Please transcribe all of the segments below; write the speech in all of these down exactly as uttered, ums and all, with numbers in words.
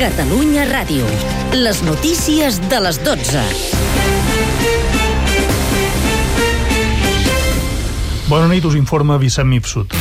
Catalunya Ràdio. Les notícies de les dotze. Bona nit, us informa Vicent Mifsud.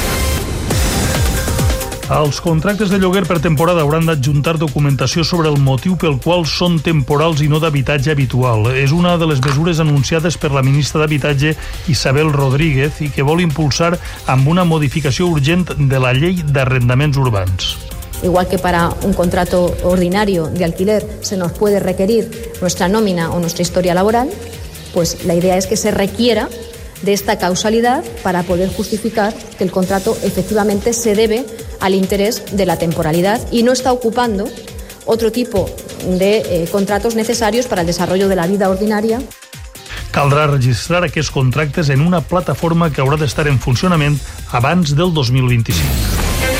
Els contractes de lloguer per temporada hauran d'adjuntar documentació sobre el motiu pel qual són temporals i no d'habitatge habitual. És una de les mesures anunciades per la ministra d'Habitatge, Isabel Rodríguez, i que vol impulsar amb una modificació urgent de la llei d'arrendaments urbans. Igual que para un contrato ordinario de alquiler se nos puede requerir nuestra nómina o nuestra historia laboral, pues la idea es que se requiera de esta causalidad para poder justificar que el contrato efectivamente se debe al interés de la temporalidad y no está ocupando otro tipo de eh, contratos necesarios para el desarrollo de la vida ordinaria. Caldrà registrar aquests contractes en una plataforma que haurà d'estar en funcionament abans del dos mil vint-i-cinc.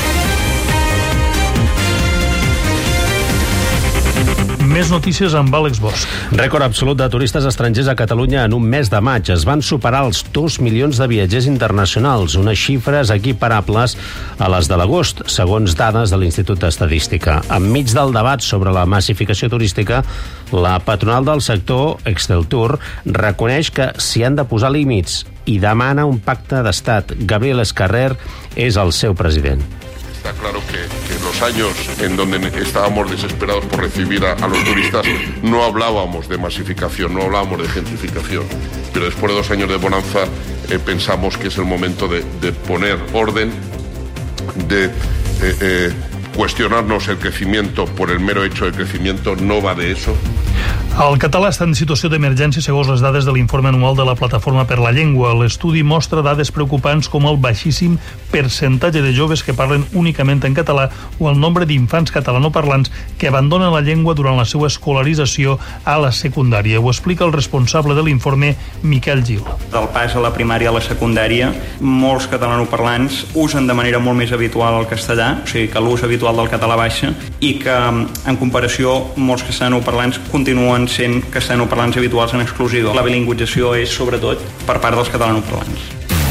Més notícies amb Àlex Bosch. Rècord absolut de turistes estrangers a Catalunya en un mes de maig. Es van superar els dos milions de viatgers internacionals, unes xifres equiparables a les de l'agost, segons dades de l'Institut d'Estadística. Enmig del debat sobre la massificació turística, la patronal del sector, Exceltur, reconeix que s'hi han de posar límits i demana un pacte d'estat. Gabriel Escarrer és el seu president. Está claro que, que en los años en donde estábamos desesperados por recibir a, a los turistas no hablábamos de masificación, no hablábamos de gentrificación, pero después de dos años de bonanza eh, pensamos que es el momento de, de poner orden, de eh, eh, cuestionarnos el crecimiento por el mero hecho de crecimiento. No va de eso. El català està en situació d'emergència segons les dades de l'informe anual de la Plataforma per la Llengua. L'estudi mostra dades preocupants com el baixíssim percentatge de joves que parlen únicament en català o el nombre d'infants catalanoparlants que abandonen la llengua durant la seva escolarització a la secundària. Ho explica el responsable de l'informe, Miquel Gil. Del pas a la primària a la secundària, molts catalanoparlants usen de manera molt més habitual el castellà, o sigui que l'ús habitual del català baixa, i que, en comparació, molts catalanoparlants continuen sent castellanoparlants habituals en exclusiva. La bilingüització és, sobretot, per part dels catalanoparlants.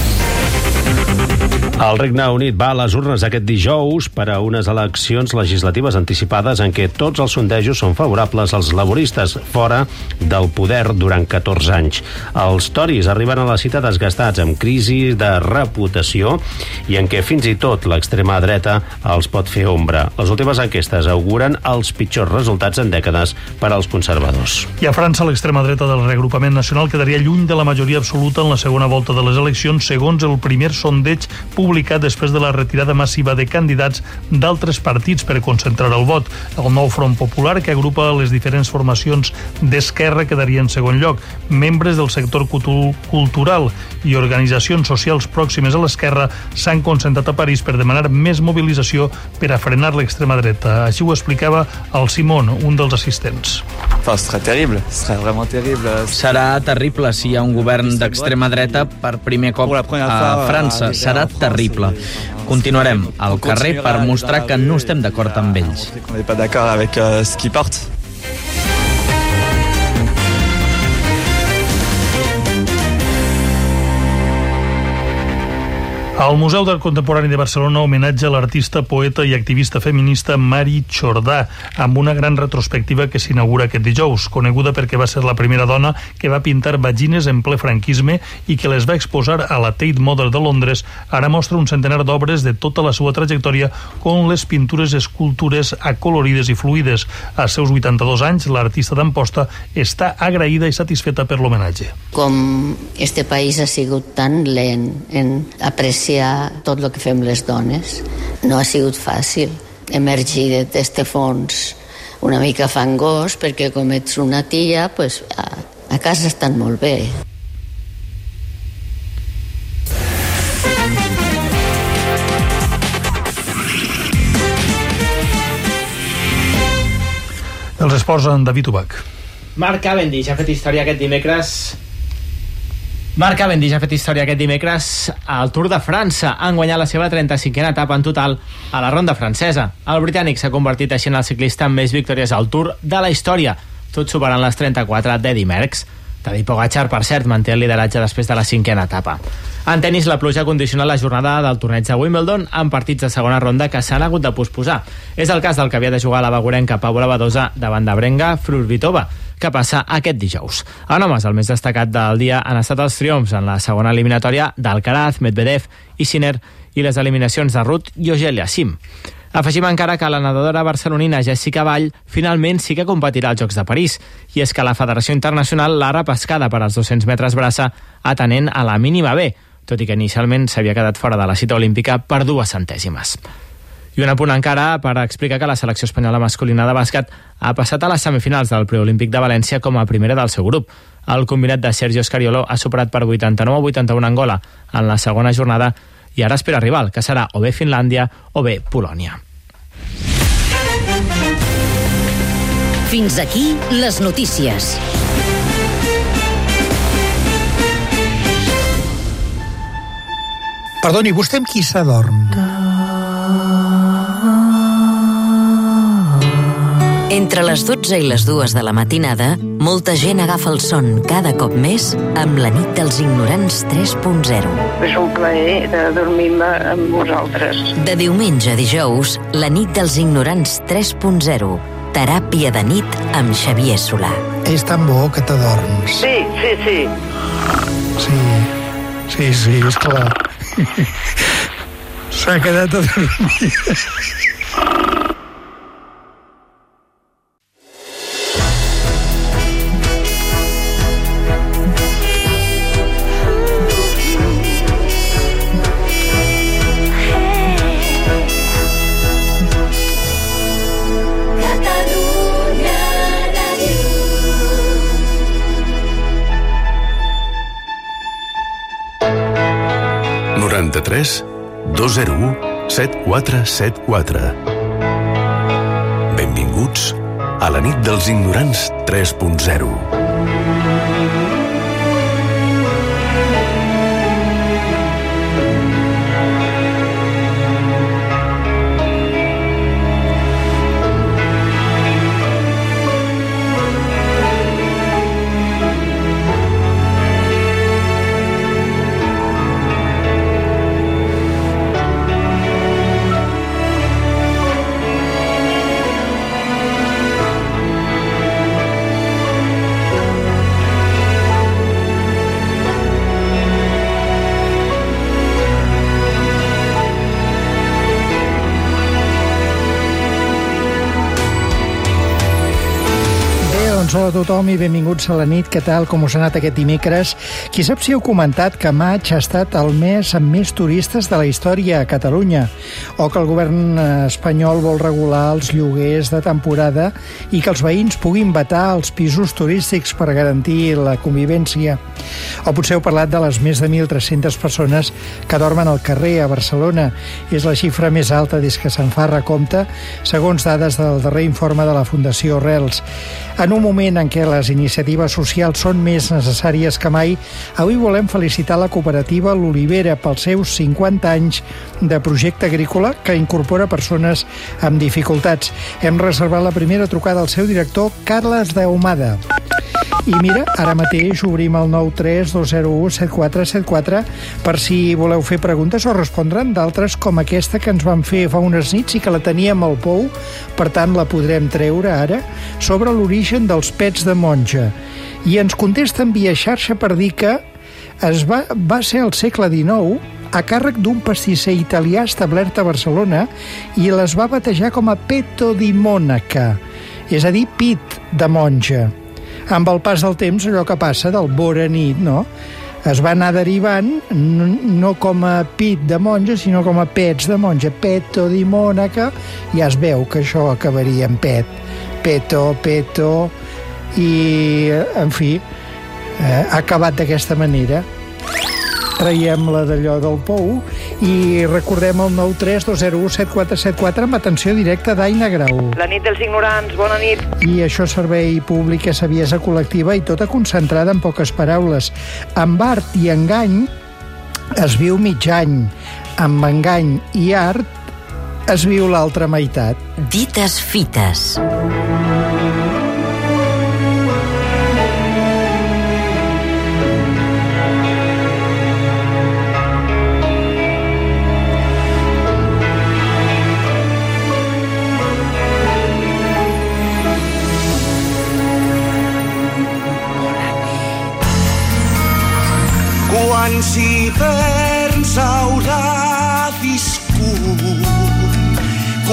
El Regne Unit va a les urnes aquest dijous per a unes eleccions legislatives anticipades en què tots els sondejos són favorables als laboristes fora del poder durant catorze anys. Els Tories arriben a la cita desgastats amb crisi de reputació i en què fins i tot l'extrema dreta els pot fer ombra. Les últimes enquestes auguren els pitjors resultats en dècades per als conservadors. I a França, l'extrema dreta del reagrupament nacional quedaria lluny de la majoria absoluta en la segona volta de les eleccions, segons el primer sondeig publicat després de la retirada massiva de candidats d'altres partits per concentrar el vot. El nou Front Popular, que agrupa les diferents formacions d'esquerra, quedaria en segon lloc. Membres del sector cultural i organitzacions socials pròximes a l'esquerra s'han concentrat a París per demanar més mobilització per a frenar l'extrema dreta. Així ho explicava el Simon, un dels assistents. Serà terrible si hi ha un govern d'extrema dreta per primer cop a França. Serà terrible. Continuarem al carrer per mostrar que no estem d'acord amb ells. El Museu d'Art Contemporani de Barcelona homenatja a l'artista, poeta i activista feminista Mari Jordà amb una gran retrospectiva que s'inaugura aquest dijous. Coneguda perquè va ser la primera dona que va pintar vagines en ple franquisme i que les va exposar a la Tate Modern de Londres, ara mostra un centenar d'obres de tota la seva trajectòria com les pintures, escultures acolorides i fluides. Als seus vuitanta-dos anys, l'artista d'Amposta està agraïda i satisfeta per l'homenatge. Com este país ha sigut tan lent en apreciar tot el que fem les dones, no ha sigut fàcil emergir d'aquest fons una mica fangós, perquè com ets una tia, pues, a, a casa estan molt bé. Els esports en David Ubach. Mark Cavendish ha fet història aquest dimecres Mark Cavendish ha fet història aquest dimecres al Tour de França. Han guanyat la seva trenta-cinquena etapa en total a la ronda francesa. El britànic s'ha convertit així en el ciclista amb més victòries al Tour de la història, tot superant les trenta-quatre d'Eddy Merckx. Tadej Pogačar, per cert, manté el lideratge després de la cinquena etapa. En tenis, la pluja condiciona la jornada del torneig de Wimbledon amb partits de segona ronda que s'han hagut de posposar. És el cas del que havia de jugar la bagurenca Pavla Badosa davant de Brenga Fruhvirtova, que passa aquest dijous. En homes, el més destacat del dia han estat els triomfs en la segona eliminatòria d'Alcaraz, Medvedev i Sinner i les eliminacions de Ruth i Auger-Aliassime. Afegim encara que la nedadora barcelonina Jessica Vall finalment sí que competirà als Jocs de París, i és que la Federació Internacional l'ha repescada per als dos-cents metres braça atenent a la mínima B, tot i que inicialment s'havia quedat fora de la cita olímpica per dues centèsimes. I un apunt encara per explicar que la selecció espanyola masculina de bàsquet ha passat a les semifinals del preolímpic de València com a primera del seu grup. El combinat de Sergio Scariolo ha superat per vuitanta-nou a vuitanta-un Angola en la segona jornada i ara espera rival, que serà o bé Finlàndia o bé Polònia. Fins aquí les notícies. Perdoni, vostè amb qui s'adorm? Entre les dotze i les dues de la matinada, molta gent agafa el son cada cop més amb la nit dels ignorants tres punt zero. És un plaer de dormir-me amb vosaltres. De diumenge a dijous, la nit dels ignorants tres punt zero. Teràpia de nit amb Xavier Solà. És tan bo que t'adorms. Sí, sí, sí. Sí, sí, sí, esclar. S'ha quedat a dormir. noranta-tres dos zero u set quatre set quatre. Benvinguts a la nit dels ignorants tres punt zero. Hola a tothom i benvinguts a la nit. Què tal? Com us ha anat aquest dimecres? Qui sap si heu comentat que maig ha estat el mes amb més turistes de la història a Catalunya, o que el govern espanyol vol regular els lloguers de temporada i que els veïns puguin vetar els pisos turístics per garantir la convivència. O potser heu parlat de les més de mil tres-centes persones que dormen al carrer a Barcelona. És la xifra més alta des que se'n fa recompte, segons dades del darrer informe de la Fundació Rels. En un moment en què les iniciatives socials són més necessàries que mai, avui volem felicitar la cooperativa L'Olivera pels seus cinquanta anys de projecte agrícola que incorpora persones amb dificultats. Hem reservat la primera trucada al seu director, Carles Daumada. I mira, ara mateix obrim el nou tres dos zero u set quatre set quatre per si voleu fer preguntes o respondre'n d'altres com aquesta que ens van fer fa unes nits i que la teníem al pou, per tant la podrem treure ara, sobre l'origen dels pets de monja. I ens contesten via xarxa per dir que es va, va ser al segle dinou a càrrec d'un pastisser italià establert a Barcelona i les va batejar com a Petto di Monaca, és a dir, pit de monja. Amb el pas del temps, allò que passa del vora nit, no? Es va anar derivant no com a pit de monja, sinó com a pets de monja. Petto di Monaca, ja es veu que això acabaria en pet. Petto, petto, i, en fi, eh, ha acabat d'aquesta manera. Traiem-la d'allò del pou i recordem el nou tres dos zero u set quatre set quatre amb atenció directa d'Aina Grau. La nit dels ignorants, bona nit. I això servei públic, saviesa col·lectiva i tota concentrada en poques paraules. Amb art i engany es viu mig any. Amb engany i art es viu l'altra meitat. Dites fites.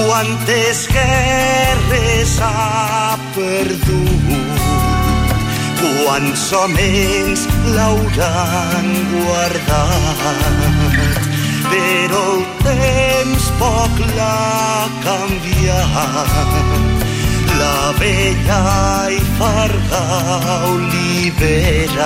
Quantes guerres ha perdut, quants homes l'hauran guardat, però el temps poc l'ha canviat. La vella i farga olivera.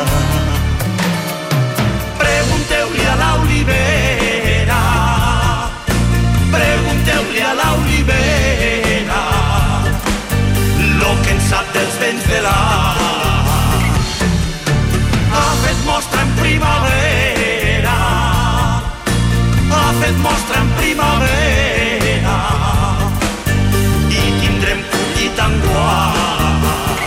Pregunteu-li a l'olivera, pregunteu-li a l'olivera lo que en sap dels vents de l'art. Ha fet mostra en primavera, ha fet mostra en primavera, i tindrem collit enguany.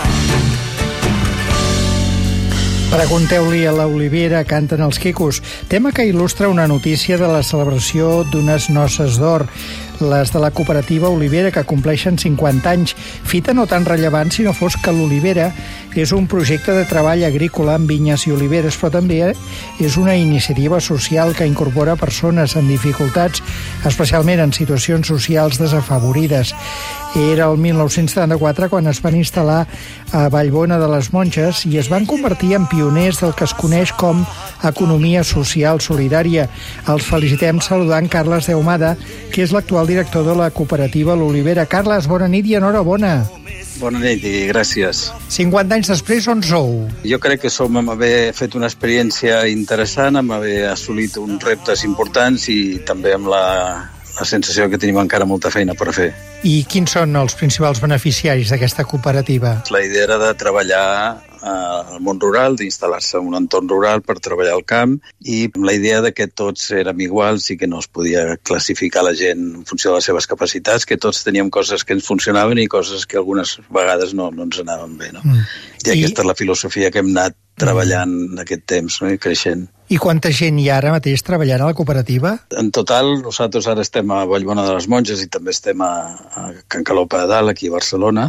Pregunteu-li a l'olivera, canten els quicos. Tema que il·lustra una notícia de la celebració d'unes noces d'or, les de la cooperativa Olivera, que compleixen cinquanta anys. Fita no tan rellevant si no fos que l'Olivera és un projecte de treball agrícola amb vinyes i oliveres, però també és una iniciativa social que incorpora persones amb dificultats, especialment en situacions socials desafavorides. Era el mil nou-cents setanta-quatre quan es van instal·lar a Vallbona de les Monges i es van convertir en pioners del que es coneix com economia social solidària. Els felicitem saludant Carles Deumada, que és l'actual director de la cooperativa L'Olivera. Carles, bona nit i enhorabona. Bona nit i gràcies. cinquanta anys després, on sou? Jo crec que som amb haver fet una experiència interessant, amb haver assolit uns reptes importants i també amb la, la sensació que tenim encara molta feina per fer. I quins són els principals beneficiaris d'aquesta cooperativa? La idea era de treballar al món rural, d'instal·lar-se en un entorn rural per treballar al camp, i amb la idea de que tots érem iguals i que no es podia classificar la gent en funció de les seves capacitats, que tots teníem coses que ens funcionaven i coses que algunes vegades no, no ens anaven bé. No? Mm. I aquesta I... és la filosofia que hem anat treballant mm. en aquest temps, no? I creixent. I quanta gent hi ha ara mateix treballant a la cooperativa? En total, nosaltres ara estem a Vallbona de les Monges i també estem a, a Can Calopa de Dalt, aquí a Barcelona,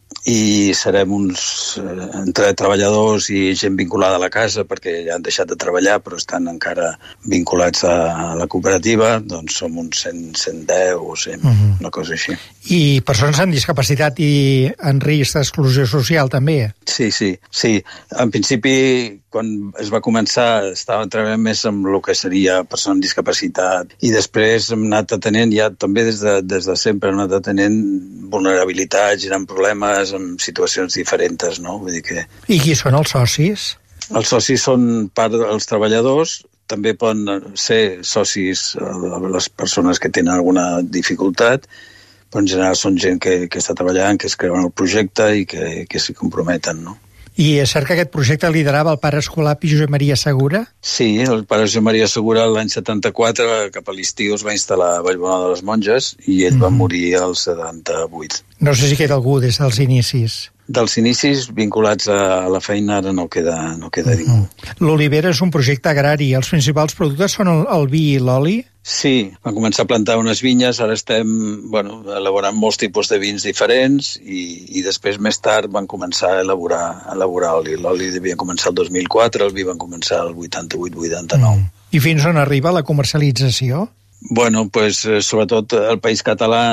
i serem uns eh, entre treballadors i gent vinculada a la casa, perquè ja han deixat de treballar però estan encara vinculats a, a la cooperativa, doncs som uns cent, cent deu o cent, uh-huh. una cosa així. I persones amb discapacitat i en risc d'exclusió social també? Sí, sí, sí. En principi, quan es va començar, estava treballant més amb el que seria persona amb discapacitat i després hem anat atenent, ja també des de, des de sempre hem anat atenent vulnerabilitats, gent amb problemes, amb situacions diferents, no? Vull dir que... I qui són els socis? Els socis són part dels treballadors, també poden ser socis les persones que tenen alguna dificultat, però en general són gent que, que està treballant, que es creuen el projecte i que, que s'hi comprometen, no? I és cert que aquest projecte liderava el pare escolà Josep Maria Segura? Sí, el pare Josep Maria Segura l'any setanta-quatre, cap a l'estiu, es va instal·lar a Vallbona de les Monges i ell mm. va morir al setanta-vuit. No sé si queda algú des dels inicis. Dels inicis vinculats a la feina ara no queda, no queda ningú. L'Olivera és un projecte agrari. Els principals productes són el, el vi i l'oli? Sí, vam començar a plantar unes vinyes, ara estem bueno, elaborant molts tipus de vins diferents i, i després més tard van començar a elaborar, a elaborar oli. L'oli devia començar el dos mil quatre, el vi van començar el vuitanta-vuit vuitanta-nou. Mm. I fins on arriba la comercialització? Bueno, pues, sobretot al País Català,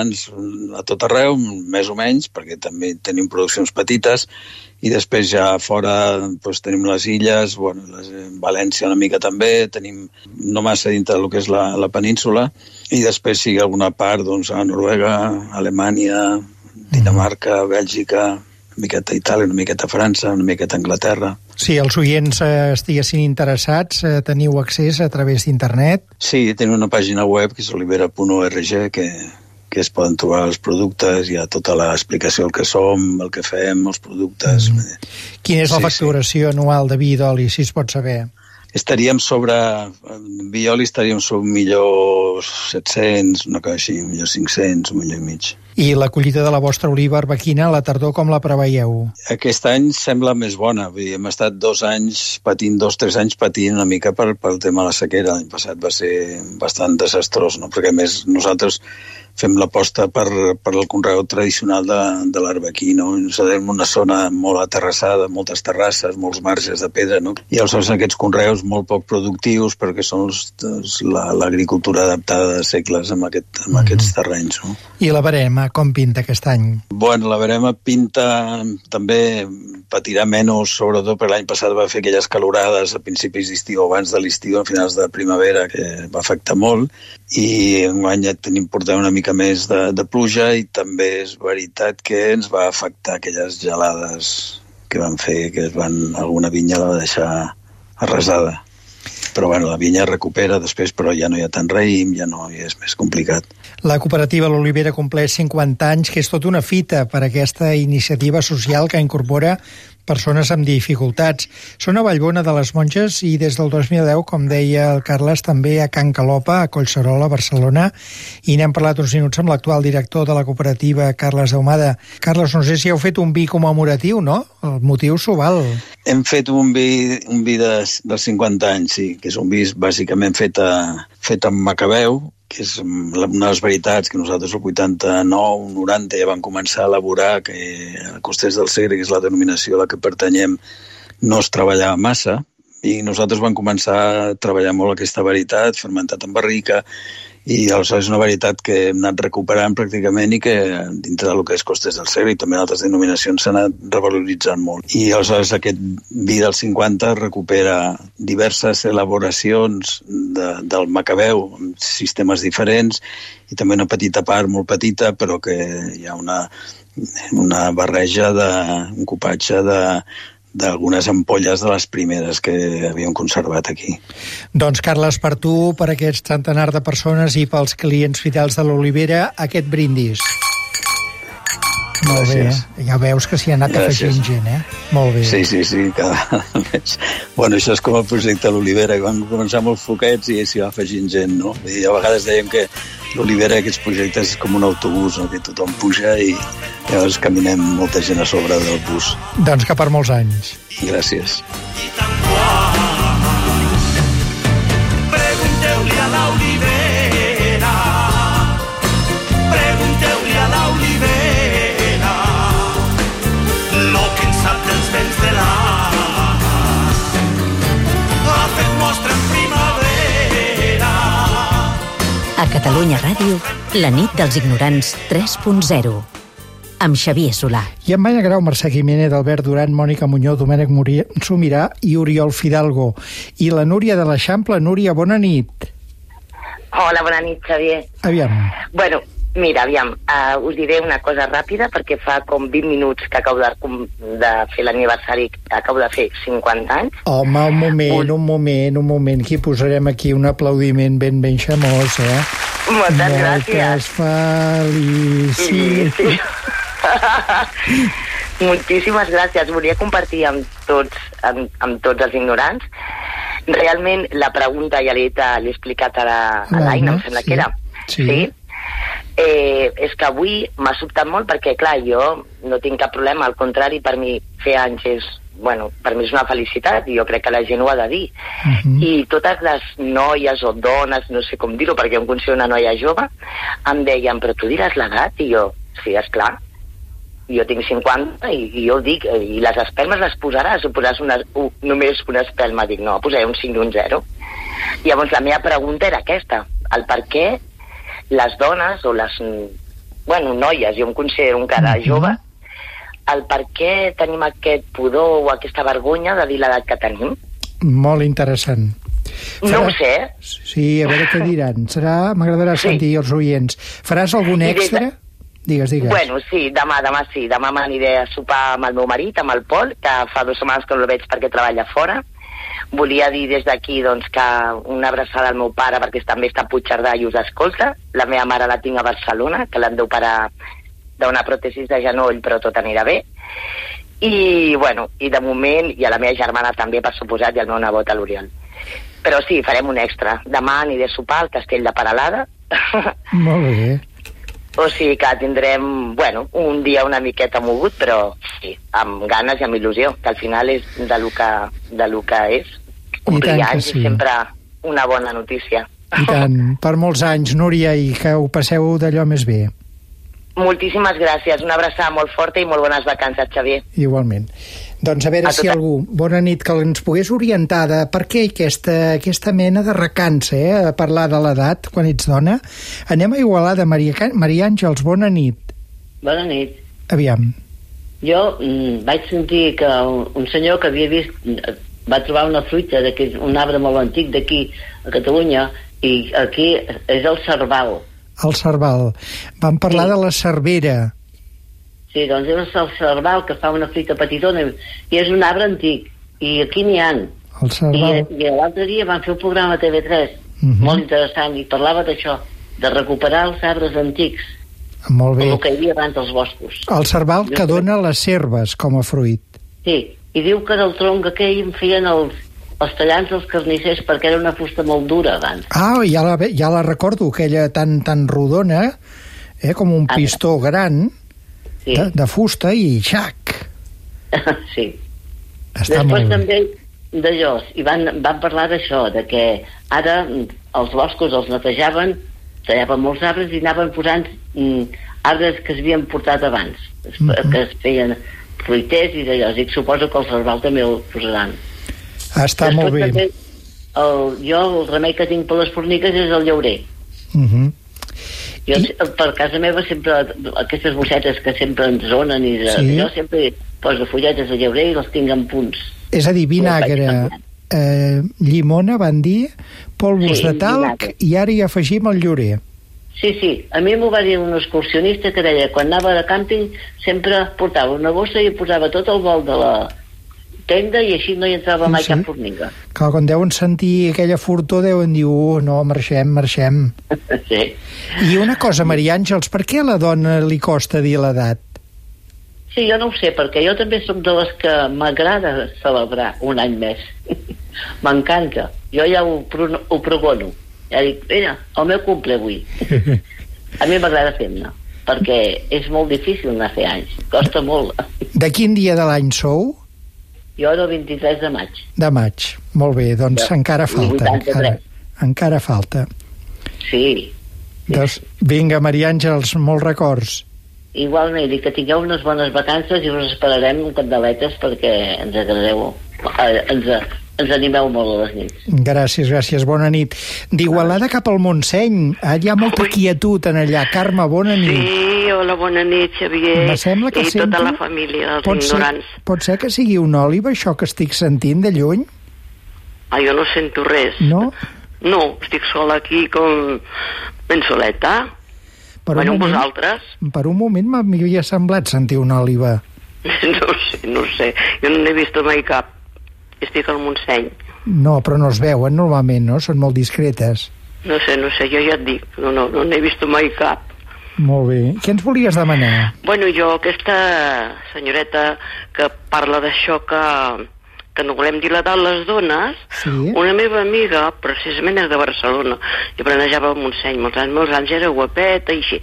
a tot arreu, més o menys, perquè també tenim produccions petites, i després ja fora pues, tenim les illes, bueno, les, València una mica també, tenim no massa dintre del que és la, la península, i després sí, alguna part doncs, a Noruega, Alemanya, Dinamarca, Bèlgica, una miqueta a Itàlia, una miqueta a França, una miqueta a Anglaterra. Si els oients eh, estiguessin interessats, eh, teniu accés a través d'internet? Sí, tenim una pàgina web que és olivera punt org que, que es poden trobar els productes, hi ha tota l'explicació del que som, el que fem, els productes. Mm. Quina és la sí, facturació sí. anual de vi i d'oli, si es pot saber? Estaríem sobre, vi i oli estaríem sobre un milió set-cents, una cosa així, un milió cinc-cents, un milió i mig. I la collita de la vostra oliva arbequina, la tardor, com la preveieu? Aquest any sembla més bona. Vull dir, hem estat dos anys patint, dos, tres anys patint una mica pel, pel tema de la sequera. L'any passat va ser bastant desastrós, no? Perquè a més nosaltres fem l'aposta per, per el conreu tradicional de, de l'arbequí, no? Ens tenim una zona molt aterrassada, moltes terrasses, molts marges de pedra, no? I aleshores aquests conreus molt poc productius perquè són l'agricultura la, adaptada de segles amb, aquest, amb mm-hmm. aquests terrenys, no? I la verema, com pinta aquest any? Bueno, la verema pinta també, patirà menys, sobretot perquè l'any passat va fer aquelles calorades a principis d'estiu, abans de l'estiu, a finals de primavera, que va afectar molt, i enguany ja tenim portar una mica més de, de pluja, i també és veritat que ens va afectar aquelles gelades que van fer, que es van, alguna vinya la va deixar arrasada. Però bueno, la vinya recupera després, però ja no hi ha tant raïm, ja no, ja és més complicat. La cooperativa L'Olivera compleix cinquanta anys, que és tota una fita per a aquesta iniciativa social que incorpora persones amb dificultats. Són a Vallbona de les Monges i des del dos mil deu, com deia el Carles, també a Can Calopa, a Collserola, a Barcelona, i n'hem parlat uns minuts amb l'actual director de la cooperativa, Carles Ahumada. Carles, no sé si heu fet un vi commemoratiu, no? El motiu s'ho val. Hem fet un vi, un vi de, dels cinquanta anys, sí, que és un vi bàsicament fet, a, fet amb macabeu, que és una de les veritats que nosaltres el vuitanta-nou noranta ja vam començar a elaborar, que a Costers del Segre, que és la denominació a la que pertanyem, no es treballava massa, i nosaltres vam començar a treballar molt aquesta veritat, fermentat en barrica, i aleshores és una varietat que hem anat recuperant pràcticament i que dintre del que és Costers del Segre i també altres denominacions s'ha anat revaloritzant molt. I aleshores aquest vi del cinquanta recupera diverses elaboracions de, del macabeu amb sistemes diferents i també una petita part molt petita, però que hi ha una, una barreja de, un copatge de d'algunes ampolles de les primeres que havíem conservat aquí. Doncs, Carles, per tu, per aquest centenar de persones i pels clients fidels de l'Olivera, aquest brindis. Molt bé, eh? Ja veus que s'hi ha anat afegint gent, eh? Molt bé. Sí, sí, sí, cada mes. Bueno, això és com el projecte l'Olivera, que van començar molt foquets i s'hi va afegint gent, no? I a vegades dèiem que l'Olivera, aquests projectes, és com un autobús, no? Que tothom puja i llavors caminem molta gent a sobre del bus. Doncs que per molts anys. Gràcies. Pregunteu-li a l'Olivera, pregunteu-li a l'Olivera, lo que en sap dels vents de l'art, ha fet mostra en primavera. A Catalunya Ràdio, la nit dels ignorants tres punt zero. Amb Xavier Solà. I en Maia Grau, Mercè Jiménez, Albert Duran, Mònica Muñoz, Domènec Somirà i Oriol Fidalgo. I la Núria de l'Eixample. Núria, bona nit. Hola, bona nit, Xavier. Aviam. Bueno, mira, aviam, uh, us diré una cosa ràpida, perquè fa com vint minuts que acabo de, de fer l'aniversari, acabo de fer cinquanta anys. Home, un moment, un, un moment, un moment, que posarem aquí un aplaudiment ben ben xamós, eh? Moltes gràcies. Moltes felicitats. Sí, sí. Moltíssimes gràcies. Volia compartir amb tots, amb, amb tots els ignorants. Realment, la pregunta ja l'he explicat a l'Aina, em sembla sí, que era. Sí. sí? Eh, és que avui m'ha sobtat molt perquè, clar, jo no tinc cap problema, al contrari, per mi fer anys és, bueno, per mi és una felicitat i jo crec que la gent ho ha de dir. Uh-huh. I totes les noies o dones, no sé com dir-ho, perquè em considero una noia jove, em deien, però tu diràs l'edat? I jo, sí, esclar. Jo tinc cinquanta i, i jo ho dic, i les espelmes les posaràs o posaràs una, uh, només una espelma? Dic, no, posaré un cinc i un zero. Llavors la meva pregunta era aquesta, el per què les dones o les, bueno, noies, jo em considero encara uh-huh. jove, el per què tenim aquest pudor o aquesta vergonya de dir l'edat que tenim? Molt interessant. Farà... No ho sé. Sí, a veure què diran. Serà... M'agradarà sí. sentir els oients. Faràs algun extra? De... Digues, digues. Bueno, sí, demà, demà sí. Demà m'aniré a sopar amb el meu marit, amb el Pol, que fa dues setmanes que no el veig perquè treballa fora. Volia dir des d'aquí, doncs, que una abraçada al meu pare, perquè també està a Puigcerdà i us escolta. La meva mare la tinc a Barcelona, que l'han d'operar d'una pròtesis de genoll, però tot anirà bé. I, bueno, i de moment, i a la meva germana també, per suposat, i al meu nebot, a l'Oriol. Però sí, farem un extra. Demà aniré a sopar al Castell de Peralada. Molt bé. O sigui que tindrem, bueno, un dia una miqueta mogut, però sí, amb ganes i amb il·lusió, que al final és de lo que, de lo que és. Complir anys sí. És sempre una bona notícia. I tant, per molts anys, Núria, i que ho passeu d'allò més bé. Moltíssimes gràcies, una abraçada molt forta i molt bones vacances, Xavier. Igualment. Doncs a veure a si tot... algú, bona nit, que ens pogués orientar de per què aquesta, aquesta mena de recança, eh, a parlar de l'edat quan ets dona. Anem a Igualada. Maria, Maria Àngels, bona nit. Bona nit. Aviam. Jo mm, vaig sentir que un, un senyor que havia vist, va trobar una fruita, d'aquí, un arbre molt antic d'aquí a Catalunya, i aquí és el cerval. El cerval. Vam parlar sí. de la cervera. Sí, doncs és el cerval que fa una fruita petitona i és un arbre antic. I aquí n'hi ha. El cerval. I, i l'altre dia van fer un programa a T V tres, uh-huh. molt interessant, i parlava d'això, de recuperar els arbres antics. Molt bé. El que hi havia abans als boscos. El cerval que dona les serves com a fruit. Sí, i diu que del tronc aquell en feien els, els tallants dels carnissers perquè era una fusta molt dura abans. Ah, ja la, ja la recordo, aquella tan, tan rodona, eh, com un pistó ah, gran, sí. de, de fusta i xac. Sí. Està Després molt també d'allò, i van, van parlar d'això, de que ara els boscos els netejaven, tallaven molts arbres i anaven posant mm, arbres que s'havien portat abans, mm-hmm. que es feien fruiters i d'allò, i suposo que el cerval també el posaran. Està Després, molt bé. També, el, jo el remei que tinc per les formigues és el llaurer. Mm-hmm. Jo, I... per casa meva sempre, aquestes bossetes que sempre ens donen i de, sí. jo sempre poso fulletes de llaurer i les tinc en punts. És a dir, vinagre, eh, llimona, van dir, polvos sí, de talc, vinagre. I ara hi afegim el llaurer. Sí, sí, a mi m'ho va dir un excursionista que deia que quan anava de càmping sempre portava una bossa i posava tot el vol de la tenda i així no hi entrava mai sí. cap formiga. Clar, quan deuen sentir aquella furtor deuen dir, uh, no, marxem, marxem. Sí. I una cosa, Maria Àngels, per què a la dona li costa dir l'edat? Sí, jo no ho sé, perquè jo també soc de les que m'agrada celebrar un any més. M'encanta. Jo ja ho, ho pregono. Ja dic, mira, el meu cumple avui. A mi m'agrada fer-ne, perquè és molt difícil anar a fer anys. Costa molt. De quin dia de l'any sou? Jo el vint-i-tres de maig. De maig. Molt bé, doncs ja, encara falta. Encara, encara falta. Sí. Doncs vinga, Maria Àngels, molts records. Igualment, i que tingueu unes bones vacances i us esperarem un candeletes perquè ens agradeu, eh, ens, ens animeu molt a les nits. Gràcies, gràcies, bona nit. D'Igualada cap al Montseny, hi ha molta quietud en allà. Carme, bona nit. Sí, hola, bona nit, Xavier. Me sembla que i sento... tota la família dels pot ignorants. Ser, pot ser que sigui un òliba, això que estic sentint de lluny? Ah, jo no sento res. No? No, estic sola aquí com ben soleta. Per bueno, moment, vosaltres? Per un moment m'havia semblat sentir una òliba. No sé, no sé. Jo no n'he vist mai cap. Estic al Montseny. No, però no es veuen normalment, no? Són molt discretes. No sé, no sé, jo ja et dic. No, no, no n'he vist mai cap. Molt bé. Què ens volies demanar? Bueno, jo, aquesta senyoreta que parla d'això que... que no volem dilatar les dones, sí. Una meva amiga, precisament és de Barcelona, i planejava al Montseny, molts anys, molts anys era guapeta i així,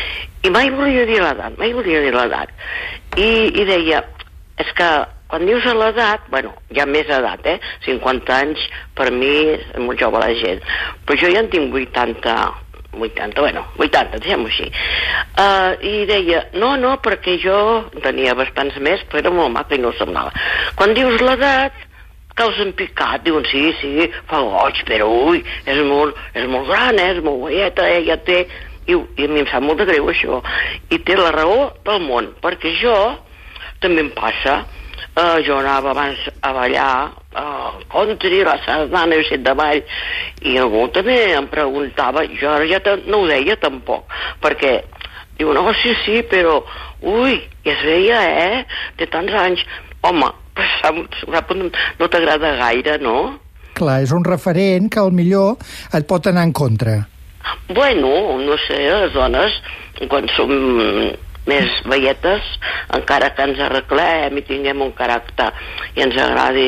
i mai volia dir l'edat, mai volia dir l'edat, i, i deia, és que quan dius a l'edat, bueno, hi ha més edat, eh, cinquanta anys per mi és molt jove la gent, però jo ja en tinc vuitanta, vuitanta, bueno, vuitanta, deixem-ho així. Uh, I deia, no, no, perquè jo tenia bastants més, però era molt maca i no semblava. Quan dius l'edat, caus en picat, diuen, sí, sí, fa goig, però ui, és molt, és molt gran, eh, és molt guaieta, eh, ja té... I, I a mi em sap molt de greu això. I té la raó del món, perquè jo, també em passa, Uh, jo anava abans a ballar al uh, country, la sardana i el set de ball, i algú també em preguntava, jo ara ja no ho deia tampoc, perquè diu, no, sí, sí, però ui, i es veia, eh, de tants anys, home, pues, sap, no t'agrada gaire, no? Clar, és un referent que al millor et pot anar en contra. Bueno, no sé, les dones, quan som més veietes, encara que ens arreglem i tinguem un caràcter i ens agradi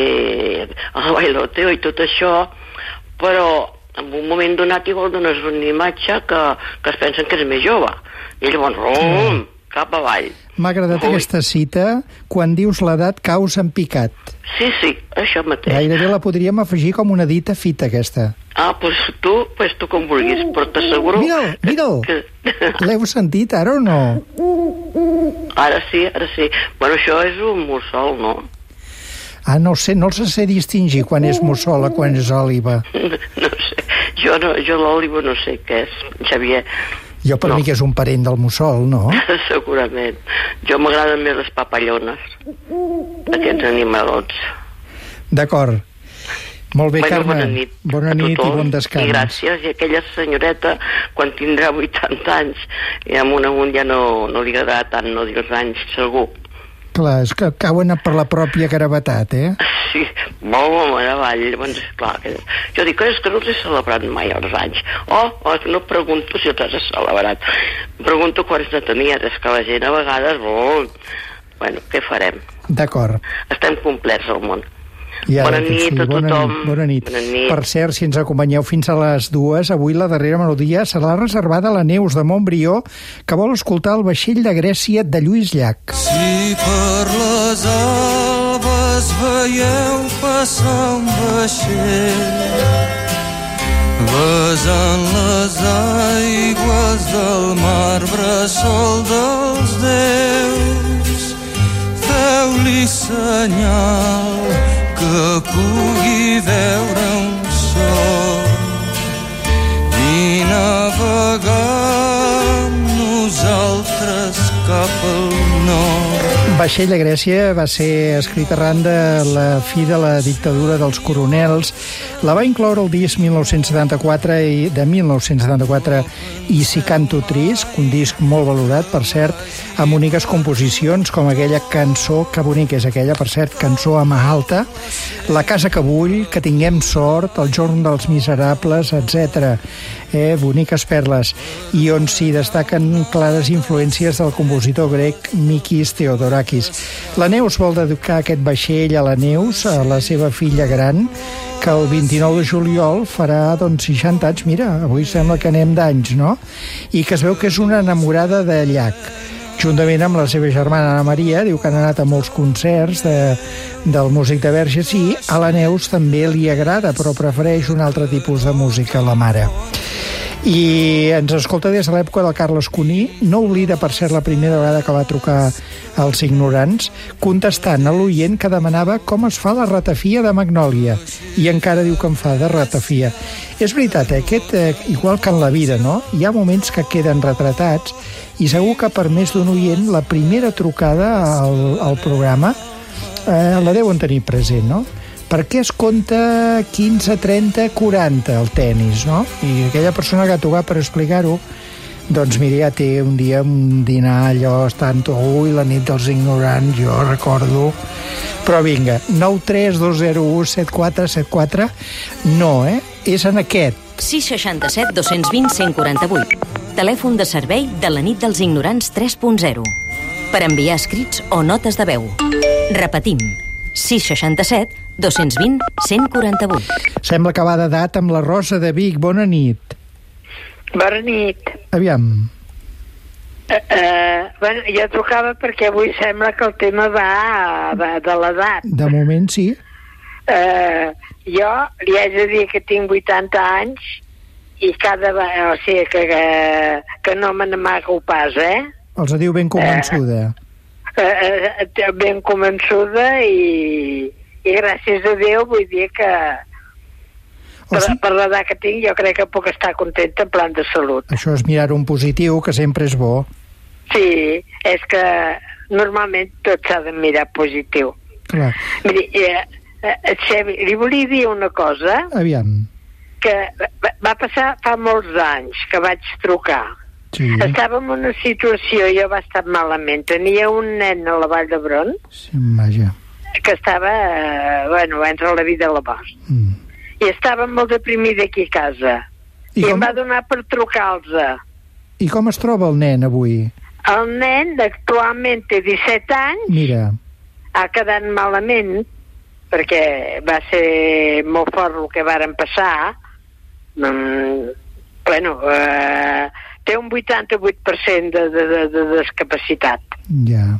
el bailoteo i tot això, però en un moment donat igual dones una imatge que, que es pensen que és més jove i llavors, rum, cap avall. M'ha agradat Ui. aquesta cita, quan dius l'edat caus en picat. Sí, sí, això mateix. Gairebé la podríem afegir com una dita fita, aquesta. Ah, doncs pues tu, pues tu com vulguis, però t'asseguro... Mira'l, mira'l! Que... L'heu sentit ara o no? Ara sí, ara sí. Bueno, això és un mussol, no? Ah, no sé, no els sé distingir quan és mussola, quan és òliba. No sé, jo, no, jo l'òliba no sé què és, Xavier. Jo per no. mi que és un parent del mussol, no? Segurament. Jo m'agraden més les papallones, aquests animalots. D'acord. Molt bé, bueno, Carme. Bona nit, bona nit i bon descans. I gràcies. I aquella senyoreta, quan tindrà vuitanta anys, i amb un amunt ja no, no li agradarà tant no dir els anys, segur. Clar, és que cauen per la pròpia gravetat, eh? Sí, molt, molt avall. Llavors, clar, que... jo dic, és que no els he celebrat mai els anys. Oh, oh, no pregunto si els has celebrat. Pregunto quants ne tenies. És que la gent a vegades... Oh, bueno, què farem? D'acord. Estem complets al món. Ja, bona nit sí, a bona tothom. Nit, bona nit. Bona nit. Per cert, si ens acompanyeu fins a les dues, avui la darrera melodia serà reservada a la Neus de Montbrió, que vol escoltar el vaixell de Grècia de Lluís Llach. Si per les albes veieu passar un vaixell besant les aigües del mar, bressol dels déus, feu-li senyal que pugui veure un sol i navegar amb nosaltres cap al nord. Vaixell de Grècia va ser escrit arran de la fi de la dictadura dels coronels. La va incloure el disc mil nou-cents setanta-quatre i de mil nou-cents setanta-quatre i Si canto trist, un disc molt valorat, per cert, amb boniques composicions com aquella cançó, que bonica és aquella, per cert, cançó a mà alta, La casa que vull, Que tinguem sort, El jorn dels miserables, etcètera. Eh, boniques perles, i on s'hi destaquen clares influències del compositor grec Mikis Theodorakis. La Neus vol dedicar aquest vaixell a la Neus, a la seva filla gran, que el vint-i-nou de juliol farà doncs seixanta anys, mira, avui sembla que anem d'anys, no? I que es veu que és una enamorada de Llach. Juntament amb la seva germana Anna Maria, diu que han anat a molts concerts de, del músic de Verges, i a la Neus també li agrada, però prefereix un altre tipus de música, la mare. I ens escolta des de l'època del Carles Cuní. No oblida, per ser la primera vegada que va trucar als ignorants, contestant a l'oient que demanava com es fa la ratafia de Magnòlia, i encara diu que en fa de ratafia. És veritat, eh? Aquest, eh, igual que en la vida, no? Hi ha moments que queden retratats, i segur que per més d'un oient la primera trucada al, al programa eh, la deuen tenir present, no? Per què es compta quinze, trenta, quaranta el tennis, no? I aquella persona que ha trucat per explicar-ho, doncs mira, ja té un dia un dinar allò estant, ui, la nit dels ignorants, jo recordo... Però vinga, nou tres dos zero u set quatre set quatre, no, eh? És en aquest. sis seixanta set dos cents vint cent quaranta-vuit. Telèfon de servei de la nit dels ignorants tres punt zero. Per enviar escrits o notes de veu. Repetim. sis seixanta set dos cents vint cent quaranta-vuit. Sembla que va d'edat amb la Rosa de Vic. Bona nit. Bona nit. Aviam. Uh, uh, bueno, jo trucava perquè avui sembla que el tema va, va de l'edat. De moment sí. Uh, jo li haig de dir que tinc vuitanta anys i cada vegada, o sigui, que, que, que no me n'amago pas, eh? Els diu ben convençuda. Uh, uh, uh, ben convençuda i, i gràcies a Déu vull dir que per, sigui, per l'edat que tinc jo crec que puc estar contenta en plan de salut. Això és mirar un positiu, que sempre és bo. Sí, és que normalment tot s'ha de mirar positiu. Clar. Miri, eh, eh, Xavi, li volia dir una cosa. Aviam. Que va passar fa molts anys que vaig trucar. Sí. Estàvem en una situació, jo va estar malament. Tenia un nen a la Vall d'Hebron, sí, vaja, que estava, eh, bueno, entre la vida i la mort. Mm. I estava molt deprimida aquí a casa. I, I em va donar per trucar-los. I com es troba el nen avui? El nen actualment té disset anys. Mira. Ha quedat malament, perquè va ser molt fort el que varen passar. Mm, bueno, eh, té un vuitanta-vuit per cent de, de, de, de discapacitat. Ja.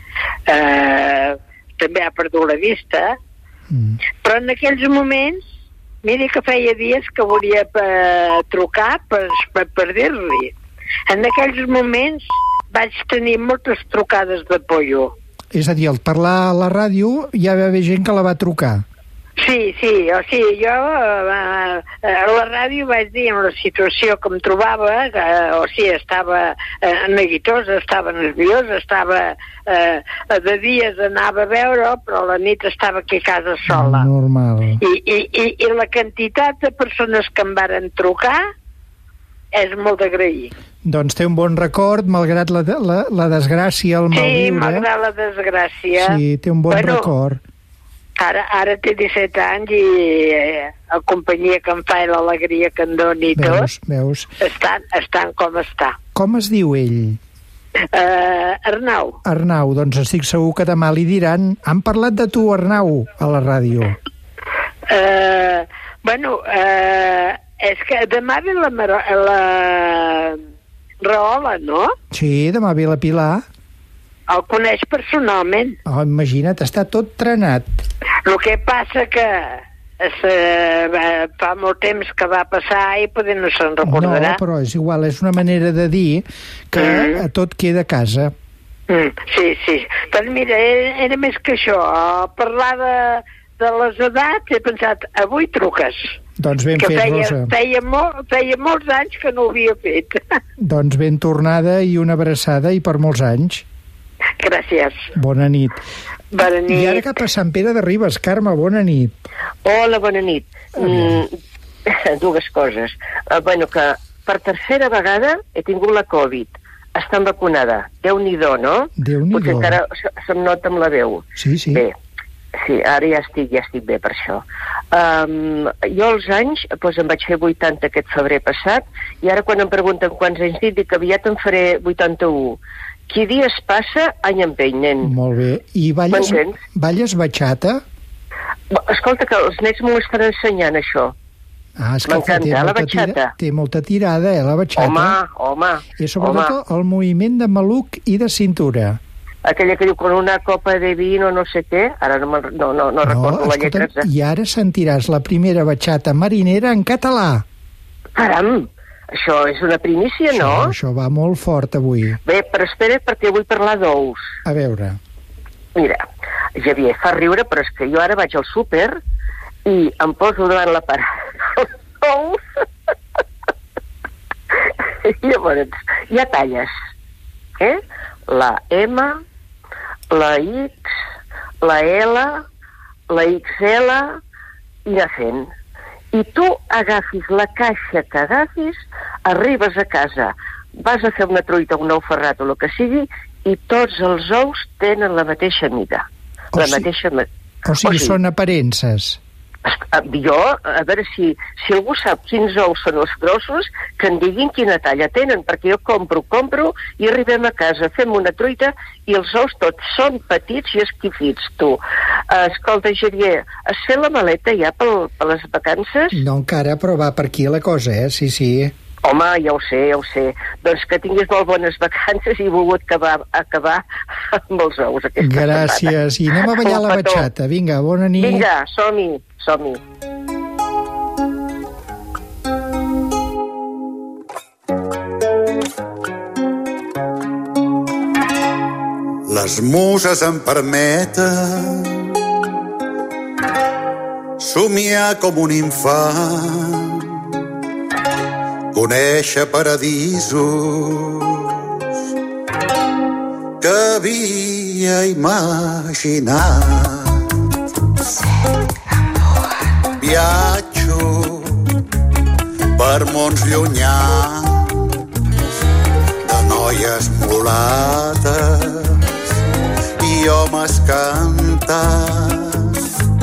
Eh, també ha perdut la vista, mm. però en aquells moments, mira que feia dies que volia eh, trucar per, per, per dir-li. En aquells moments vaig tenir moltes trucades de pollo. És a dir, al parlar a la ràdio ja va haver gent que la va trucar. Sí, sí, o sigui, jo eh, a la ràdio vaig dir en la situació que em trobava, que, o sigui, estava eh, neguitosa, estava nerviosa, estava eh, de dies anava a veure, però a la nit estava aquí a casa sola. Normal. I, i, i, i la quantitat de persones que em varen trucar és molt d'agrair. Doncs té un bon record, malgrat la, la, la desgràcia, el malviure. Sí, malgrat la desgràcia. Sí, té un bon bueno, record. Ara, ara té disset anys i eh, la companyia que em fa i l'alegria que em doni i veus, tot, veus. Estan, estan com està. Com es diu ell? Uh, Arnau. Arnau, doncs estic segur que demà li diran... Han parlat de tu, Arnau, a la ràdio. Uh, bueno, uh, és que demà ve la, la Rahola, no? Sí, demà ve la Pilar. El coneix personalment. Oh, imagina't, està tot trenat. El que passa que es, eh, fa molt temps que va passar i potser no se'n recordarà. No, però és igual, és una manera de dir que mm. tot queda a casa. Mm, sí, sí. Però mira, era, era més que això. A parlar de, de les edats he pensat, avui truques. Doncs ben que fet, feia, Rosa. Feia, molt, feia molts anys que no ho havia fet. Doncs ben tornada i una abraçada i per molts anys. Gràcies. Bona nit. Bona nit. I ara cap a Sant Pere de Ribes. Carme, bona nit. Hola, bona nit. Mm, dues coses. Uh, bueno, que per tercera vegada he tingut la Covid. Estan vacunada. Déu-n'hi-do, no? Déu-n'hi-do. Potser encara se, se'm nota amb la veu. Sí, sí. Bé, sí, ara ja estic, ja estic bé per això. Um, jo als anys, doncs em vaig fer vuitanta aquest febrer passat, i ara quan em pregunten quants anys dic, dic que aviat em faré vuitanta-u. Qui dies passa, any empeny, nen. Molt bé. I balles, balles batxata? Escolta, que els nets m'ho estan ensenyant, això. Ah, és que m'encanta, té, la batxata. Tira, té molta tirada, eh, la batxata. Home, home. I sobretot home. El moviment de maluc i de cintura. Aquella que diu con una copa de vino, no sé què, ara no, no, no, no recordo la lletra. I ara sentiràs la primera batxata marinera en català. Caram! Això és una primícia, això, no? Això va molt fort avui. Bé, però espera, perquè vull parlar d'ous. A veure. Mira, Javier, fa riure, però és que jo ara vaig al súper i em poso davant la parada ous. Llavors, hi ha talles, eh? La M, la X, la L, la X L i la fent. I tu agafis la caixa que agafis, arribes a casa, vas a fer una truita, un ou ferrat o el que sigui, i tots els ous tenen la mateixa mida. O la si... mateixa... O sigui, o sigui, són aparences. Jo, a veure si, si algú sap quins ous són els grossos, que en diguin quina talla tenen, perquè jo compro, compro, i arribem a casa, fem una truita, i els ous tots són petits i esquifits, tu. Uh, escolta, Javier, has fet la maleta ja per, per les vacances? No encara, però va per aquí la cosa, eh? Sí, sí. Home, ja ho sé, ja ho sé. Doncs que tinguis molt bones vacances i he volgut acabar, acabar amb els ous aquesta Gràcies. setmana. I anem a ballar la batxata. Vinga, bona nit. Vinga, som-hi, som-hi. Les muses em permeten somiar com un infant, conèixer paradisos que havia imaginat. Viatjo per mons llunyans de noies mulates i homes cantant.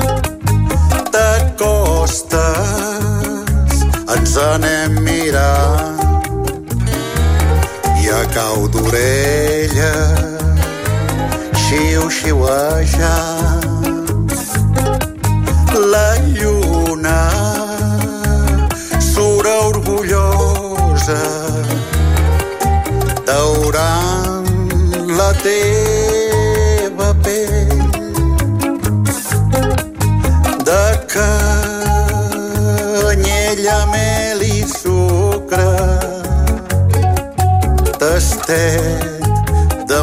T'acostes, ens anem mirant i a cau d'orella xiu-xiuejant. La lluna surt orgullosa la teva pell de canyella, mel i sucre, tastet de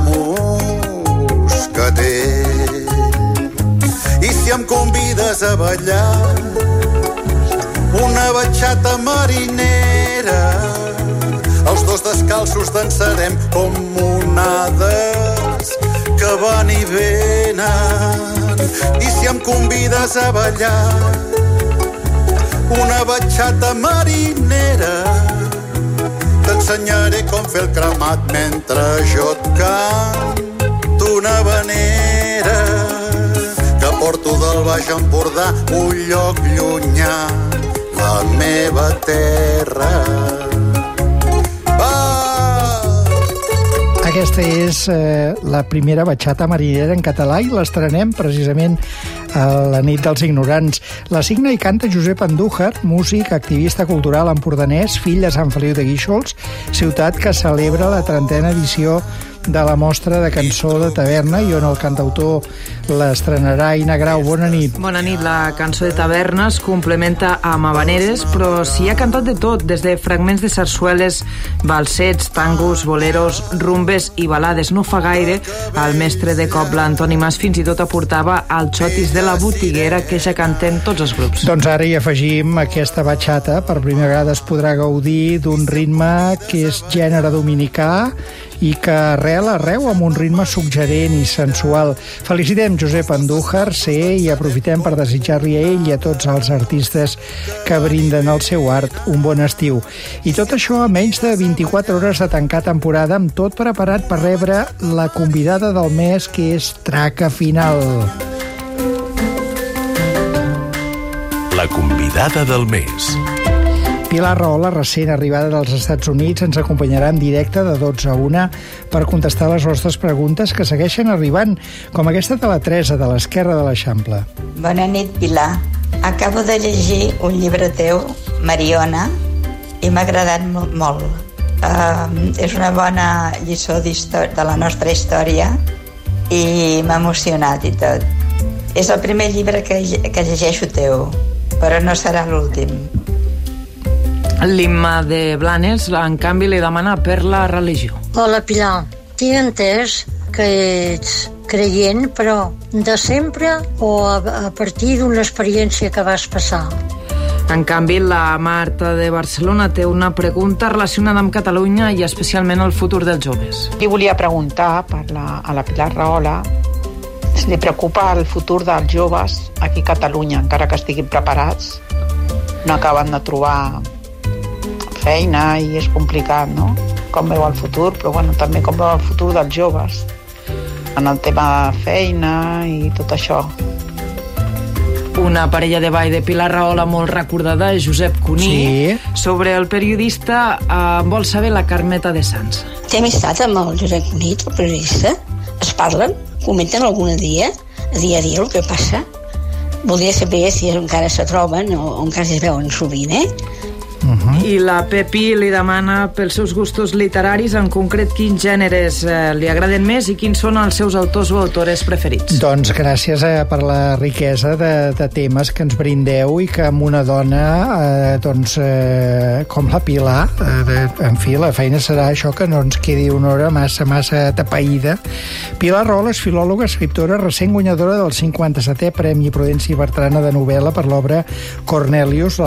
moscatell. I si em convides a ballar una batxata marinera, els dos descalços dansarem com onades que van i venen. I si em convides a ballar una batxata marinera, t'ensenyaré com fer el cremat mentre jo et canto una havanera que porto del Baix Empordà, un lloc llunyà, la meva terra. Aquesta és eh, la primera batxata marinera en català i l'estrenem precisament a la nit dels ignorants. La signa i canta Josep Andújar, músic, activista cultural empordanès, fill de Sant Feliu de Guíxols, ciutat que celebra la trentena edició de la mostra de cançó de taverna i on el cantautor l'estrenarà. Ina Grau, bona nit. Bona nit. La cançó de taverna es complementa amb habaneres, però s'hi ha cantat de tot, des de fragments de sarsueles, balsets, tangos, boleros, rumbes i balades. No fa gaire, el mestre de cobla Antoni Mas fins i tot aportava el xotis de la botiguera que ja cantem tots els grups. Doncs ara hi afegim aquesta batxata. Per primera vegada es podrà gaudir d'un ritme que és gènere dominicà i que arrela arreu amb un ritme suggerent i sensual. Felicitem Josep Andújar, sé, i aprofitem per desitjar-li a ell i a tots els artistes que brinden el seu art un bon estiu. I tot això a menys de vint-i-quatre hores de tancar temporada, amb tot preparat per rebre la convidada del mes, que és Traca Final. La convidada del mes. Pilar Rahola, recent arribada dels Estats Units, ens acompanyarà en directe de dotze a una per contestar les vostres preguntes que segueixen arribant, com aquesta de la Teresa, de l'Esquerra de l'Eixample. Bona nit, Pilar. Acabo de llegir un llibre teu, Mariona, i m'ha agradat molt. molt. Uh, és una bona lliçó de la nostra història i m'ha emocionat i tot. És el primer llibre que, que llegeixo teu, però no serà l'últim. L'Imma de Blanes, en canvi, li demana per la religió. Hola, Pilar. Tinc entès que ets creient, però de sempre o a, a partir d'una experiència que vas passar? En canvi, la Marta de Barcelona té una pregunta relacionada amb Catalunya i especialment el futur dels joves. Li volia preguntar per la, a la Pilar Rahola si li preocupa el futur dels joves aquí a Catalunya, encara que estiguin preparats, no acaben de trobar feina i és complicat, no? Com veu el futur, però bueno, també com veu el futur dels joves en el tema de feina i tot això. Una parella de ball de Pilar Rahola molt recordada, Josep Cuní. Sí. Sobre el periodista, eh, vol saber la Carmeta de Sants. Té amistat amb el Josep Cuní, el periodista? Es parlen? Comenten algun dia? A dia a dia el que passa? Voldria saber si encara se troben o encara es veuen sovint, eh? Uh-huh. I la Pepi li demana pels seus gustos literaris, en concret quins gèneres eh, li agraden més i quins són els seus autors o autores preferits. Doncs gràcies eh, per la riquesa de, de temes que ens brindeu i que amb una dona eh, doncs, eh, com la Pilar, eh, de, en fi, la feina serà això, que no ens quedi una hora massa, massa tapaïda. Pilar Rahola és filòloga, escriptora, recent guanyadora del cinquanta-setè Premi Prudenci Bertrana de novel·la per l'obra Cornelius,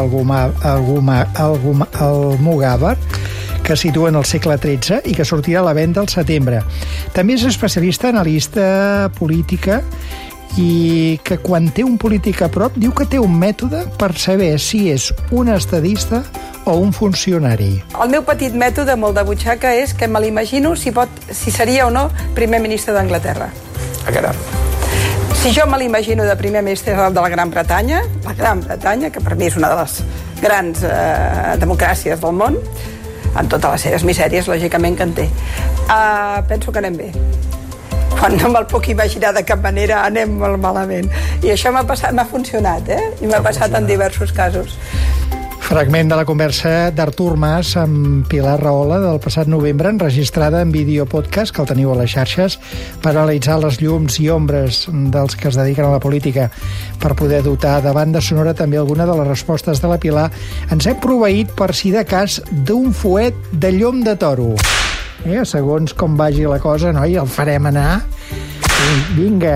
l'Almogàver, que situa en el segle tretze i que sortirà a la venda al setembre. També és especialista, analista política, i que quan té un polític a prop diu que té un mètode per saber si és un estadista o un funcionari. El meu petit mètode, molt de butxaca, és que me l'imagino si, pot, si seria o no primer ministre d'Anglaterra. A caram. Si jo me l'imagino de primer ministre de la Gran Bretanya, la Gran Bretanya, que per mi és una de les grans eh, democràcies del món, amb totes les seves misèries, lògicament, que en té. Uh, penso que anem bé. Quan no me'l puc imaginar de cap manera, anem molt malament. I això m'ha passat, m'ha funcionat, eh? I m'ha passat en diversos casos. Fragment de la conversa d'Artur Mas amb Pilar Rahola del passat novembre, enregistrada en vídeo podcast, que el teniu a les xarxes, per analitzar les llums i ombres dels que es dediquen a la política. Per poder dotar de banda sonora també alguna de les respostes de la Pilar, ens hem proveït, per si de cas, d'un fuet de llom de toro. Eh, segons com vagi la cosa, noi, el farem anar. Vinga.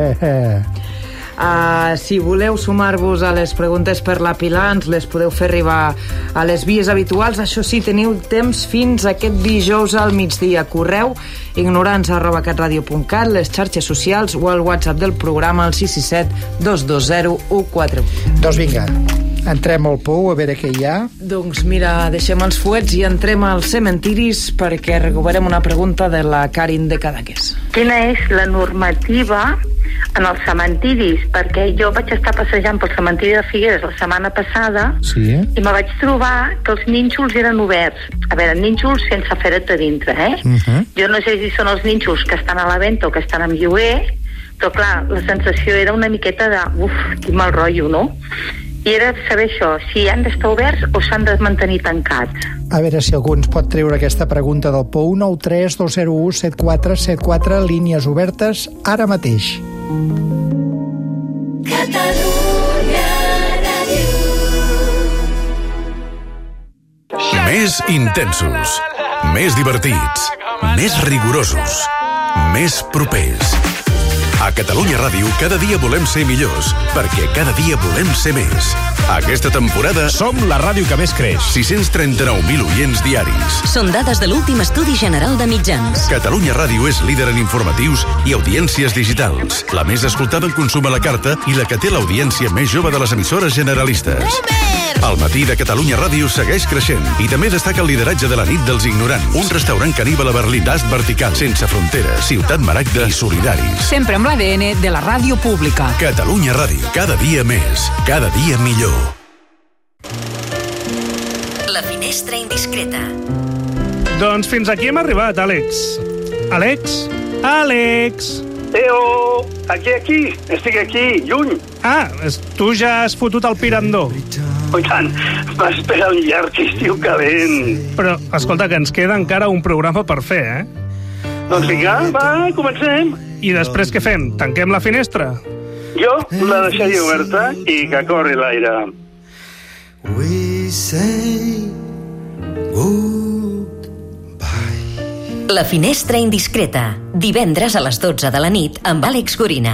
Uh, si voleu sumar-vos a les preguntes per la Pilar, ens les podeu fer arribar a les vies habituals. Això sí, teniu temps fins aquest dijous al migdia. Correu ignorants arroba catradio punt cat, les xarxes socials o el WhatsApp del programa al sis sis set dos dos zero u quatre u. Doncs vinga, entrem al pou a veure què hi ha. Doncs mira, deixem els fuets i entrem als cementiris perquè recuperem una pregunta de la Karin de Cadaqués. Quina és la normativa en els cementiris? Perquè jo vaig estar passejant pel cementiri de Figueres la setmana passada, sí, i me vaig trobar que els nínxols eren oberts. A veure, nínxols sense feret a dintre, eh? Uh-huh. Jo no sé si són els nínxols que estan a la venda o que estan en lloguer, però clar, la sensació era una miqueta de uf, quin mal rotllo, no? I era saber això, si han d'estar oberts o s'han de mantenir tancats. A veure si algú ens pot treure aquesta pregunta del pou. Nou tres dos zero u set quatre set quatre, línies obertes ara mateix. Catalunya Ràdio. Més intensos, més divertits, més rigorosos, més propers. A Catalunya Ràdio cada dia volem ser millors, perquè cada dia volem ser més. Aquesta temporada som la ràdio que més creix. sis-cents trenta-nou mil oients diaris. Són dades de l'últim estudi general de mitjans. Catalunya Ràdio és líder en informatius i audiències digitals. La més escoltada en consum a la carta i la que té l'audiència més jove de les emissores generalistes. El matí de Catalunya Ràdio segueix creixent i també destaca el lideratge de la nit dels ignorants. Un restaurant caníbal a Berlín, d'ast vertical, sense fronteres, ciutat maragda i solidaris. Sempre amb l'A D N de la ràdio pública. Catalunya Ràdio, cada dia més, cada dia millor. La finestra indiscreta. Doncs fins aquí hem arribat, Àlex. Àlex? Àlex! Eo, aquí, aquí, estic aquí, lluny. Ah, tu ja has fotut el pirandó. Oh, tant, m'espera un llarg estiu calent. Però, escolta, que ens queda encara un programa per fer, eh? Doncs vinga, va, comencem. I després què fem? Tanquem la finestra? Jo la deixaria oberta i que corri l'aire. We say goodbye. La finestra indiscreta. Divendres a les dotze de la nit amb Àlex Gorina.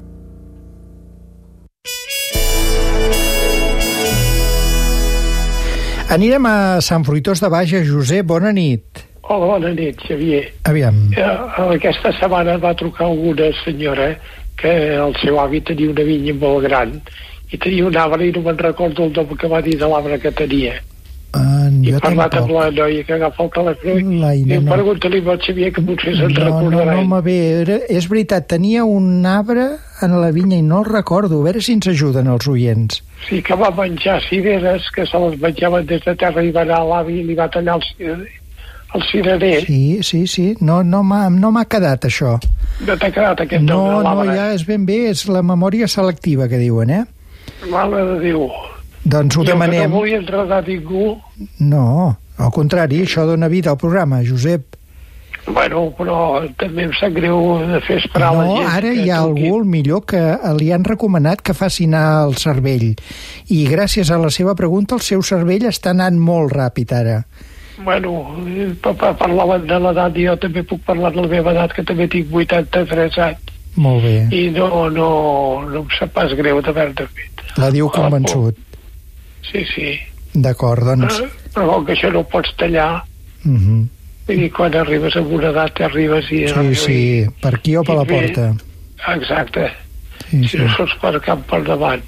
Anirem a Sant Fruitós de Bages. Josep, bona nit. Hola, bona nit, Xavier. Aviam. Aquesta setmana va trucar alguna senyora que el seu avi tenia una vinya molt gran i tenia un arbre i no me'n recordo el nom que va dir de l'arbre que tenia. Uh, I he parlat amb la noia que agafa el telèfon i em pregunta-li al Xavier que potser se'n no, recordarà. No, no, no, bé, era, és veritat, tenia un arbre en la vinya i no el recordo. A veure si ens ajuden els oients. Sí, que va menjar cireres, que se les menjaven des de terra i va anar a l'avi i li va tallar el cirerer. El cirerer. Sí, sí, sí. No, no m'ha no m'ha quedat, això. No t'ha quedat aquest no, nom de l'arbre? No, ja és ben bé, és la memòria selectiva que diuen, eh? Mare de Déu. Doncs ho I demanem. I el que no volia enredar ningú. No, al contrari, això dona vida al programa, Josep. Bueno, però també em sap greu de fer esperar no, la gent. No, ara hi ha algú, el millor, que li han recomanat que faci anar el cervell. I gràcies a la seva pregunta, el seu cervell està anant molt ràpid, ara. Bueno, parlaven de l'edat i jo també puc parlar de la meva edat, que també tinc vuitanta-tres anys. Molt bé. I no, no, no em sap pas greu d'haver-ne fet. La diu convençut. Sí, sí. D'acord, doncs... Però, però com que això no ho pots tallar, uh -huh. i quan arribes a una edat t'arribes i... Sí, arribes, sí, per aquí o per la porta. Exacte. Sí, si sí. no sols per camp per davant.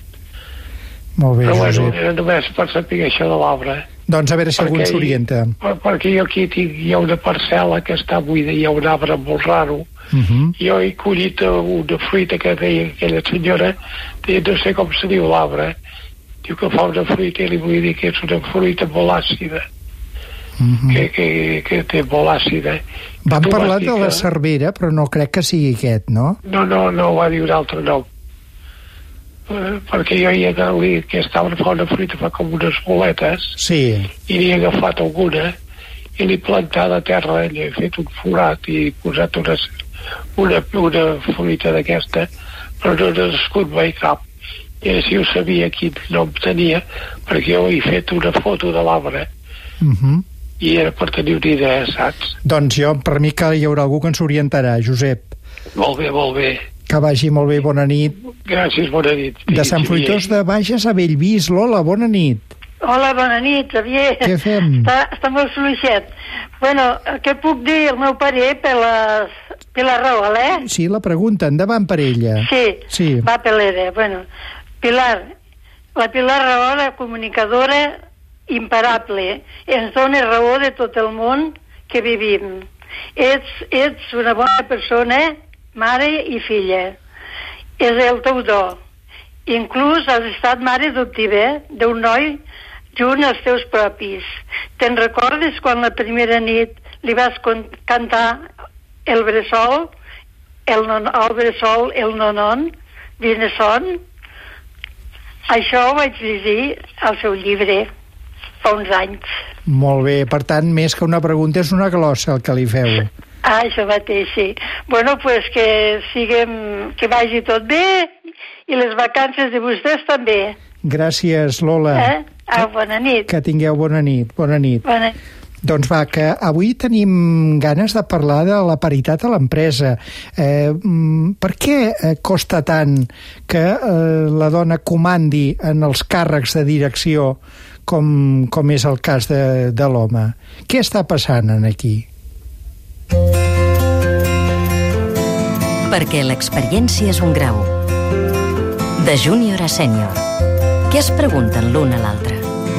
Molt bé, però Josep. bueno, era només per saber això de l'arbre. Doncs a veure si algú s'orienta. Per, perquè jo aquí tinc, hi ha una parcel·la que està buida, hi ha un arbre molt raro. Uh -huh. Jo he collit una fruita que deia aquella senyora, deia, no sé com se diu l'arbre, diu que fa una fruita i li vull dir que és una fruita molt àcida. Uh -huh. que, que, que té molt àcida. Vam parlar de la cervera, però no crec que sigui aquest, no? No, no, no, va dir un altre nom. eh, perquè jo hi he agafat, que estava a una fruita fa com unes boletes, sí. i n'hi he agafat alguna, i l'he plantat a terra, li he fet un forat i he posat una, una, una fruita d'aquesta, però no n'ha nascut mai cap. I ara si ho sabia quin nom tenia, perquè jo he fet una foto de l'arbre, uh-huh. i era per tenir una idea, saps? Doncs jo, per mi que hi haurà algú que ens orientarà, Josep. Molt bé, molt bé. Que vagi molt bé, bona nit. Gràcies, bona nit. De Sant Fruitós de Bages a Bellvís, Lola, bona nit. Hola, bona nit, Xavier. Què fem? Està, està molt fluixet. Bueno, què puc dir el meu pare per la, per la Raül, eh? Sí, la pregunta, endavant per ella. Sí, sí. Va per l'era. Bueno, Pilar, la Pilar Raül, la comunicadora imparable, ens dona raó de tot el món que vivim. Ets, ets una bona persona, mare i filla. És el teu do. Inclús has estat mare adoptiva d'un noi junt als teus propis. Te'n recordes quan la primera nit li vas cantar el bressol, el, non, el bressol, el nonon, Vineson? Això ho vaig llegir al seu llibre fa uns anys. Molt bé, per tant, més que una pregunta és una glossa el que li feu. Ah, això mateix, sí. Bueno, pues que siguem, que vagi tot bé i les vacances de vostès també. Gràcies, Lola. Eh? Ah, bona nit. Que tingueu bona nit. Bona nit. Bona nit. Doncs va, que avui tenim ganes de parlar de la paritat a l'empresa. Eh, per què costa tant que eh, la dona comandi en els càrrecs de direcció com, com és el cas de, de l'home? Què està passant aquí? Perquè l'experiència és un grau. De júnior a sènior. Què es pregunten l'un a l'altre?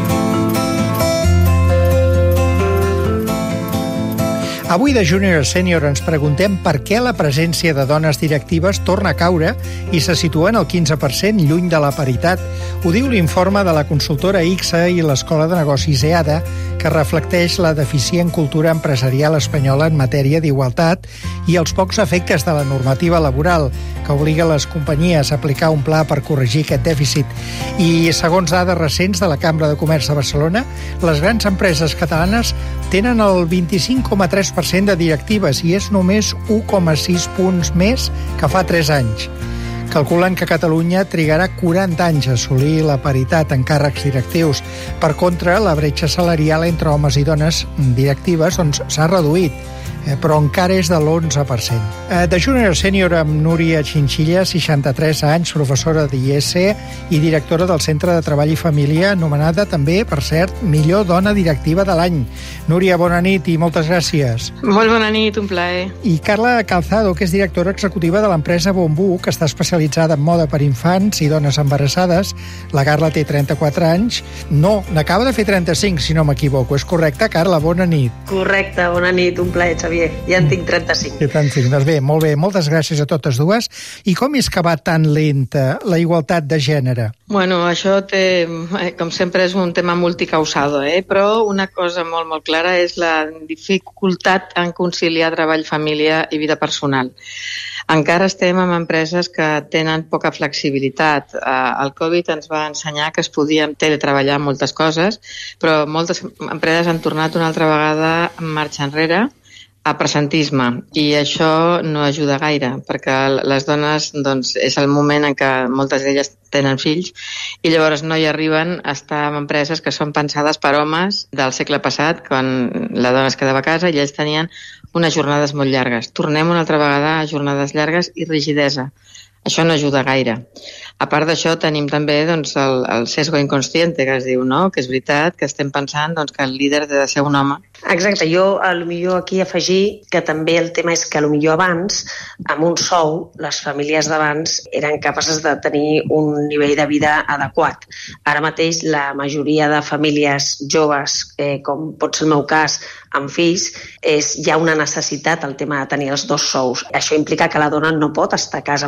Avui de Júnior a Sènior ens preguntem per què la presència de dones directives torna a caure i se situen al quinze per cent lluny de la paritat. Ho diu l'informe de la consultora I C S A i l'Escola de Negocis EADA, que reflecteix la deficient cultura empresarial espanyola en matèria d'igualtat i els pocs efectes de la normativa laboral, que obliga les companyies a aplicar un pla per corregir aquest dèficit. I, segons dades recents de la Cambra de Comerç de Barcelona, les grans empreses catalanes tenen el vint-i-cinc coma tres per cent de directives i és només u coma sis punts més que fa tres anys. Calculen que Catalunya trigarà quaranta anys a assolir la paritat en càrrecs directius. Per contra, la bretxa salarial entre homes i dones directives doncs, s'ha reduït, però encara és de l'onze per cent. De júnior a sènior amb Núria Chinchilla, seixanta-tres anys, professora d'I S i directora del Centre de Treball i Família, anomenada també, per cert, millor dona directiva de l'any. Núria, bona nit i moltes gràcies. Molt bona nit, un plaer. I Carla Calzado, que és directora executiva de l'empresa Bombú, que està especialitzada en moda per infants i dones embarassades. La Carla té trenta-quatre anys. No, n'acaba de fer trenta-cinc, si no m'equivoco. És correcte, Carla? Bona nit. Correcte, bona nit, un plaer, Xavier. Ja en tinc trenta-cinc. trenta-cinc, doncs bé, molt bé, moltes gràcies a totes dues. I com és que va tan lenta la igualtat de gènere? Bueno, això té, com sempre, és un tema multicausado, eh? Però una cosa molt, molt clara és la dificultat en conciliar treball, família i vida personal. Encara estem amb empreses que tenen poca flexibilitat. El Covid ens va ensenyar que es podien teletreballar moltes coses, però moltes empreses han tornat una altra vegada en marxa enrere a presentisme, i això no ajuda gaire, perquè les dones, doncs, és el moment en què moltes d'elles tenen fills i llavors no hi arriben a estar en empreses que són pensades per homes del segle passat, quan la dona es quedava a casa i ells tenien unes jornades molt llargues. Tornem una altra vegada a jornades llargues i rigidesa. Això no ajuda gaire. A part d'això, tenim també doncs, el, el sesgo inconsciente, que es diu, no? Que és veritat que estem pensant doncs, que el líder ha de ser un home. Exacte, jo a lo millor aquí afegir que també el tema és que a lo millor abans, amb un sou, les famílies d'abans eren capaces de tenir un nivell de vida adequat. Ara mateix la majoria de famílies joves, eh, com pot ser el meu cas, amb fills, és, hi ha una necessitat el tema de tenir els dos sous. Això implica que la dona no pot estar a casa amb els nens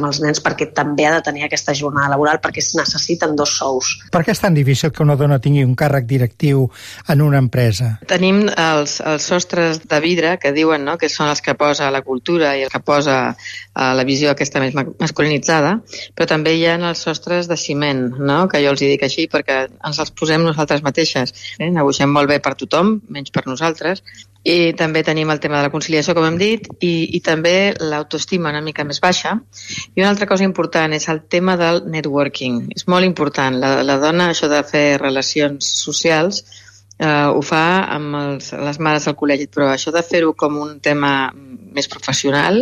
perquè també ha de tenir aquesta jornada laboral, perquè es necessiten dos sous. Per què és tan difícil que una dona tingui un càrrec directiu en una empresa? Tenim els, els sostres de vidre que diuen, no?, que són els que posa la cultura i el que posa uh, la visió aquesta més masculinitzada, però també hi ha els sostres de ciment, no?, que jo els hi dic així perquè ens els posem nosaltres mateixes. Eh? Negociem molt bé per tothom, menys per nosaltres, i també tenim el tema de la conciliació, com hem dit, i, i també l'autoestima una mica més baixa. I una altra cosa important és el tema del networking. És molt important. La, la dona, això de fer relacions socials, eh, ho fa amb els, les mares del col·legi, però això de fer-ho com un tema més professional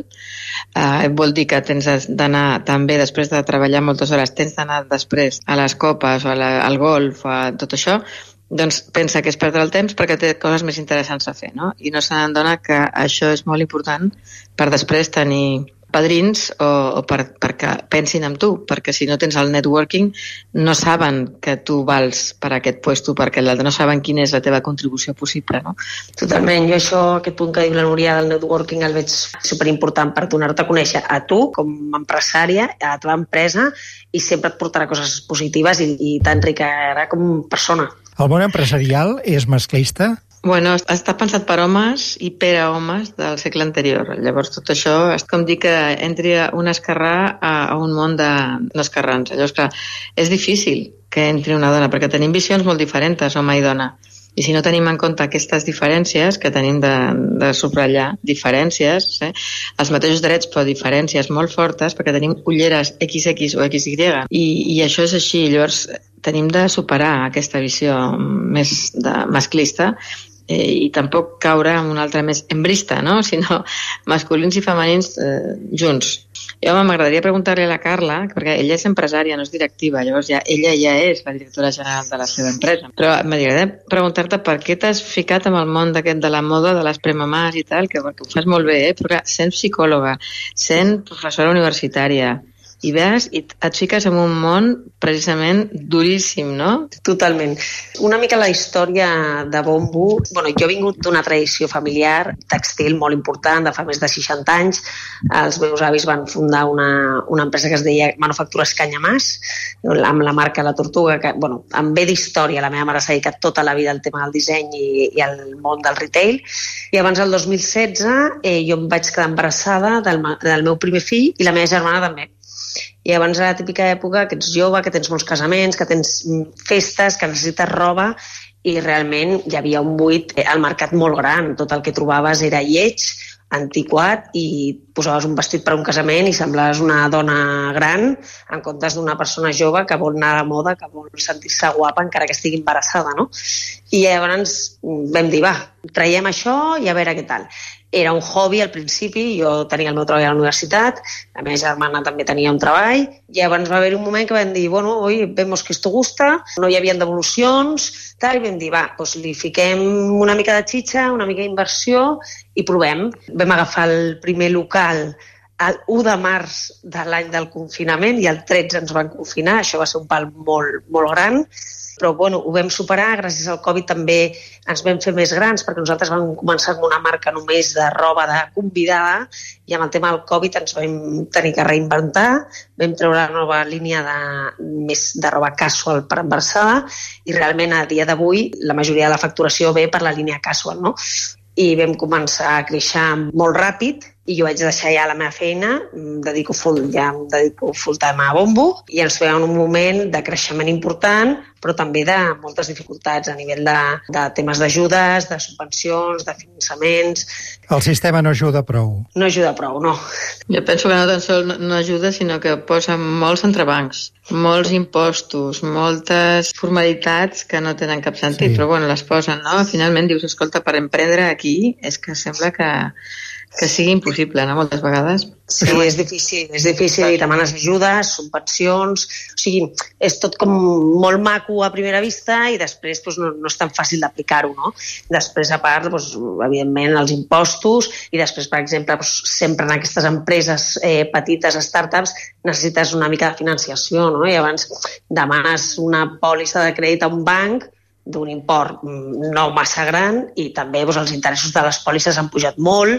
eh, vol dir que tens d'anar també, després de treballar moltes hores, tens d'anar després a les copes o a la, al golf o a tot això, doncs pensa que és perdre el temps perquè té coses més interessants a fer, no? I no se n'adona que això és molt important per després tenir padrins o, o per, perquè pensin en tu, perquè si no tens el networking no saben que tu vals per aquest puesto, perquè no saben quina és la teva contribució possible, no? Totalment. Jo això, aquest punt que diu la Núria del networking el veig superimportant per donar-te a conèixer a tu com a empresària, a la teva empresa, i sempre et portarà coses positives i, i t'enriquirà com persona. El món empresarial és masclista? Bueno, està pensat per homes i per a homes del segle anterior. Llavors, tot això és com dir que entri un esquerrà a, a un món d'esquerrans. Llavors, clar, és difícil que entri una dona, perquè tenim visions molt diferents, home i dona. I si no tenim en compte aquestes diferències, que tenim de, de subratllar, diferències, eh? els mateixos drets, però diferències molt fortes, perquè tenim ulleres equis equis o equis i, i, i això és així. Llavors, tenim de superar aquesta visió més de, masclista eh, i tampoc caure en una altra més hembrista, no? Sinó masculins i femenins eh, junts. Jo m'agradaria preguntar-li a la Carla, perquè ella és empresària, no és directiva, llavors ja, ella ja és la directora general de la seva empresa. Però m'agradaria preguntar-te per què t'has ficat en el món d'aquest de la moda, de les premamàs i tal, que, que ho fas molt bé, eh? Però clar, sent psicòloga, sent professora universitària, i veus, i et fiques en un món precisament duríssim, no? Totalment. Una mica la història de Bombo. Bueno, jo he vingut d'una tradició familiar textil molt important, de fa més de seixanta anys. Els meus avis van fundar una, una empresa que es deia Manufactures Canyamàs, amb la marca La Tortuga, que, bueno, em ve d'història. La meva mare s'ha dedicat tota la vida al tema del disseny i, i al món del retail. I abans, el dos mil setze, eh, jo em vaig quedar embarassada del, del meu primer fill i la meva germana també. I abans era la típica època que ets jove, que tens molts casaments, que tens festes, que necessites roba, i realment hi havia un buit al mercat molt gran. Tot el que trobaves era lleig, antiquat, i posaves un vestit per un casament i semblaves una dona gran en comptes d'una persona jove que vol anar a la moda, que vol sentir-se guapa encara que estigui embarassada, no? I llavors vam dir, va, traiem això i a veure què tal. Era un hobby al principi, jo tenia el meu treball a la universitat, la meva germana també tenia un treball, i llavors va haver-hi un moment que vam dir, bueno, oi, vemos que esto gusta, no hi havia devolucions, tal, i vam dir, va, doncs li fiquem una mica de xitxa, una mica d'inversió i provem. Vam agafar el primer local el u de març de l'any del confinament i el tretze ens van confinar, això va ser un pal molt, molt gran, però bueno, ho vam superar, gràcies al Covid també ens vam fer més grans, perquè nosaltres vam començar amb una marca només de roba de convidada, i amb el tema del Covid ens vam tenir que reinventar, vam treure la nova línia de, més de roba casual per embarassada, i realment a dia d'avui la majoria de la facturació ve per la línia casual, no? I vam començar a créixer molt ràpid, i jo vaig deixar ja la meva feina, em dedico full, ja em dedico full time a Bombo, i ens veiem en un moment de creixement important, però també de moltes dificultats a nivell de, de temes d'ajudes, de subvencions, de finançaments. El sistema no ajuda prou. No ajuda prou, no. Jo penso que no tan sols no ajuda, sinó que posa molts entrebancs, molts impostos, moltes formalitats que no tenen cap sentit, sí. Però bueno, les posen, no? Finalment dius, escolta, per emprendre aquí és que sembla que que sigui impossible, no?, moltes vegades. Sí, és difícil, és difícil, i demanes ajudes, subvencions, o sigui, és tot com molt maco a primera vista i després doncs, no, no és tan fàcil d'aplicar-ho, no? Després, a part, doncs, evidentment, els impostos, i després, per exemple, doncs, sempre en aquestes empreses eh, petites, startups, necessites una mica de financiació, no? I abans demanes una pòlissa de crèdit a un banc d'un import no massa gran, i també doncs, els interessos de les pòlisses han pujat molt,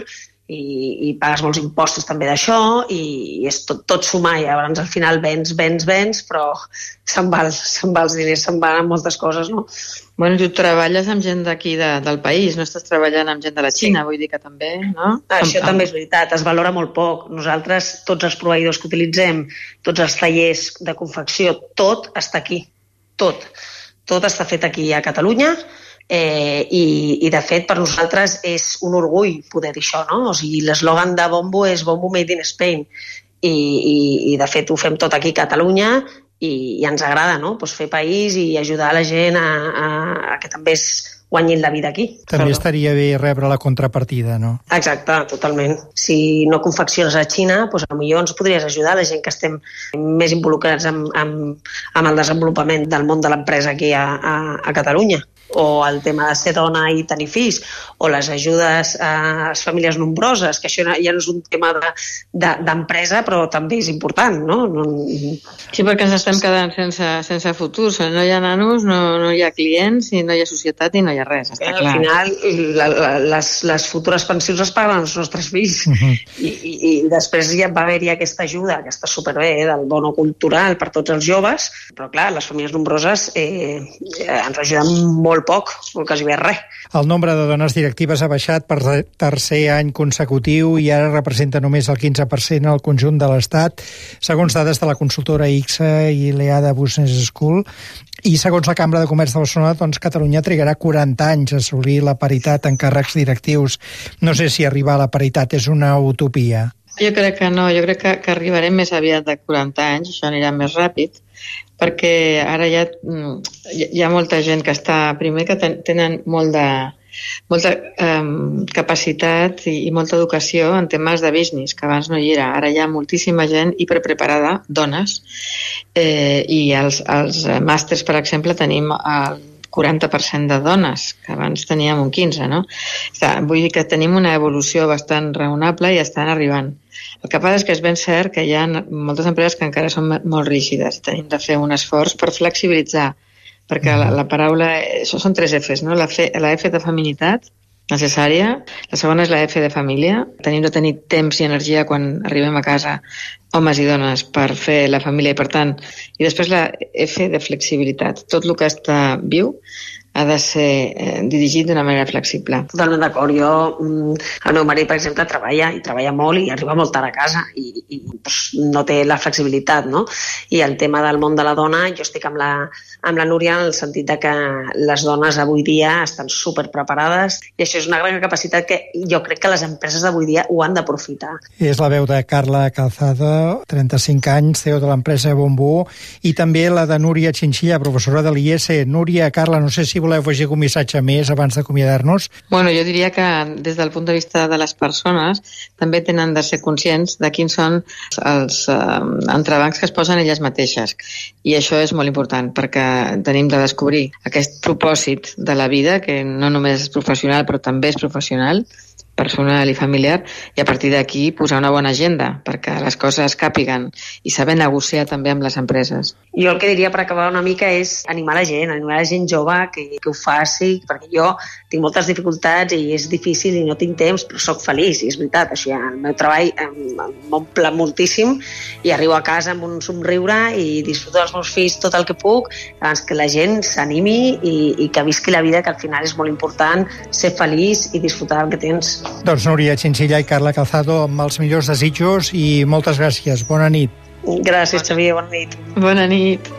i, i pagues molts impostos també d'això, i, i és tot, tot sumar, i llavors al final vens, vens, vens, però se'n va, se'n va els diners, se'n van moltes coses, no? Bueno, tu treballes amb gent d'aquí de, del país, no estàs treballant amb gent de la Xina, sí. Vull dir que també, no? Això amb, també és veritat, es valora molt poc. Nosaltres, tots els proveïdors que utilitzem, tots els tallers de confecció, tot està aquí, tot. Tot està fet aquí a Catalunya, eh, i, i de fet per nosaltres és un orgull poder dir això, no? O sigui, l'eslògan de Bombo és Bombo Made in Spain, i, i, i de fet ho fem tot aquí a Catalunya, i, i ens agrada, no? Pues fer país i ajudar la gent a, a, a que també es guanyin la vida aquí. També Perdó. Estaria bé rebre la contrapartida, no? Exacte, totalment. Si no confecciones a Xina, doncs potser ens podries ajudar, la gent que estem més involucrats amb, amb, amb el desenvolupament del món de l'empresa aquí a, a, a Catalunya. O el tema de ser dona i tenir fills, o les ajudes a les famílies nombroses, que això ja no és un tema d'empresa, de, de, però també és important, no? no... Sí, perquè ens estem quedant sense, sense futur. No hi ha nanos, no, no hi ha clients, i no hi ha societat, i no hi ha res, està clar. Al final, la, la, les, les futures pensions les paguen els nostres fills. Uh-huh. I, i, I després ja va haver-hi aquesta ajuda, que està superbé, eh, del bono cultural per tots els joves, però clar, les famílies nombroses eh, ens ajuden molt poc, molt quasi bé res. El nombre de dones directives ha baixat per tercer any consecutiu i ara representa només el quinze per cent al conjunt de l'Estat, segons dades de la consultora I C S A i l'EADA Business School. I segons la Cambra de Comerç de Barcelona, doncs Catalunya trigarà quaranta anys a assolir la paritat en càrrecs directius. No sé si arribar a la paritat és una utopia. Jo crec que no, jo crec que, que arribarem més aviat de quaranta anys, això anirà més ràpid, perquè ara hi ha, hi ha molta gent que està, primer que ten, tenen molt de, molta um, capacitat i, i molta educació en temes de business, que abans no hi era. Ara hi ha moltíssima gent hiperpreparada, dones, eh, i els, els màsters, per exemple, tenim el quaranta per cent de dones, que abans teníem un quinze, no? Vull dir que tenim una evolució bastant raonable i estan arribant. El que passa és que és ben cert que hi ha moltes empreses que encara són molt rígides. Tenim de fer un esforç per flexibilitzar, perquè la, la paraula... Això són tres Fs, no? La, F, la F de feminitat, necessària. La segona és la F de família. Tenim de tenir temps i energia quan arribem a casa, homes i dones, per fer la família i, per tant, i després la F de flexibilitat. Tot el que està viu ha de ser eh, dirigit d'una manera flexible. Totalment d'acord. Jo, el meu marit, per exemple, treballa i treballa molt i arriba molt tard a casa i, i pues, no té la flexibilitat, no? I el tema del món de la dona, jo estic amb la, amb la Núria en el sentit de que les dones avui dia estan superpreparades i això és una gran capacitat que jo crec que les empreses d'avui dia ho han d'aprofitar. És la veu de Carla Calzado, trenta-cinc anys, C E O de l'empresa Bombó, i també la de Núria Chinchilla, professora de l'I E S. Núria, Carla, no sé si voleu afegir un missatge més abans d'acomiadar-nos? Bueno, jo diria que des del punt de vista de les persones també tenen de ser conscients de quins són els eh, entrebancs que es posen elles mateixes. I això és molt important perquè tenim de descobrir aquest propòsit de la vida, que no només és professional però també és professional, personal i familiar, i a partir d'aquí posar una bona agenda perquè les coses càpiguen i saber negociar també amb les empreses. Jo el que diria per acabar una mica és animar la gent, animar la gent jove que, que ho faci, perquè jo tinc moltes dificultats i és difícil i no tinc temps, però sóc feliç, i és veritat, això ja, el meu treball m'omple moltíssim i arribo a casa amb un somriure i disfruto dels meus fills tot el que puc, abans que la gent s'animi i, i que visqui la vida, que al final és molt important ser feliç i disfrutar del que tens. Doncs Núria Chinchilla i Carla Calzado, amb els millors desitjos i moltes gràcies. Bona nit. Gràcies, Xavier. Bona nit. Bona nit.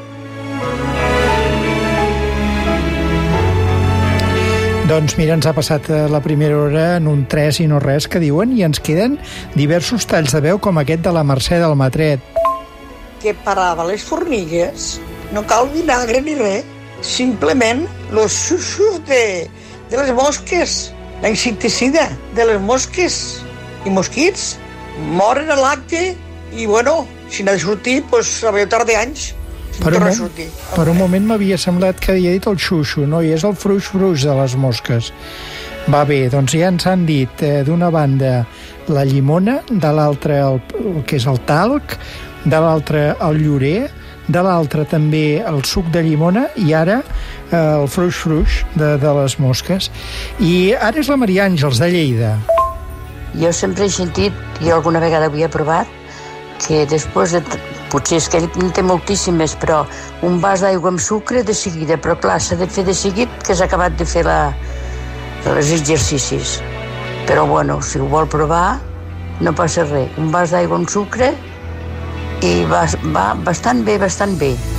Doncs mira, ens ha passat la primera hora en un tres i no res que diuen i ens queden diversos talls de veu com aquest de la Mercè del Matret. Que parava les formigues, no cal vinagre ni res, simplement los xuxos de, de les mosques. La insecticida de les mosques i mosquits moren a l'acte i, bueno, si n'ha de sortir, doncs havia tardar anys. Per un, moment, per un moment m'havia semblat que havia dit el xuxo, no? I és el fruix-fruix de les mosques. Va bé, doncs ja ens han dit eh, d'una banda la llimona, de l'altra el, el que és el talc, de l'altra el llorer, de l'altre també el suc de llimona i ara eh, el fruix-fruix de, de les mosques. I ara és la Maria Àngels de Lleida. Jo sempre he sentit, jo alguna vegada havia provat, que després de... Potser és que ell en té moltíssimes, però un vas d'aigua amb sucre de seguida, però clar, s'ha de fer de seguit que has acabat de fer la, els exercicis. Però bueno, si ho vol provar, no passa res. Un vas d'aigua amb sucre i va, va bastant bé, bastant bé.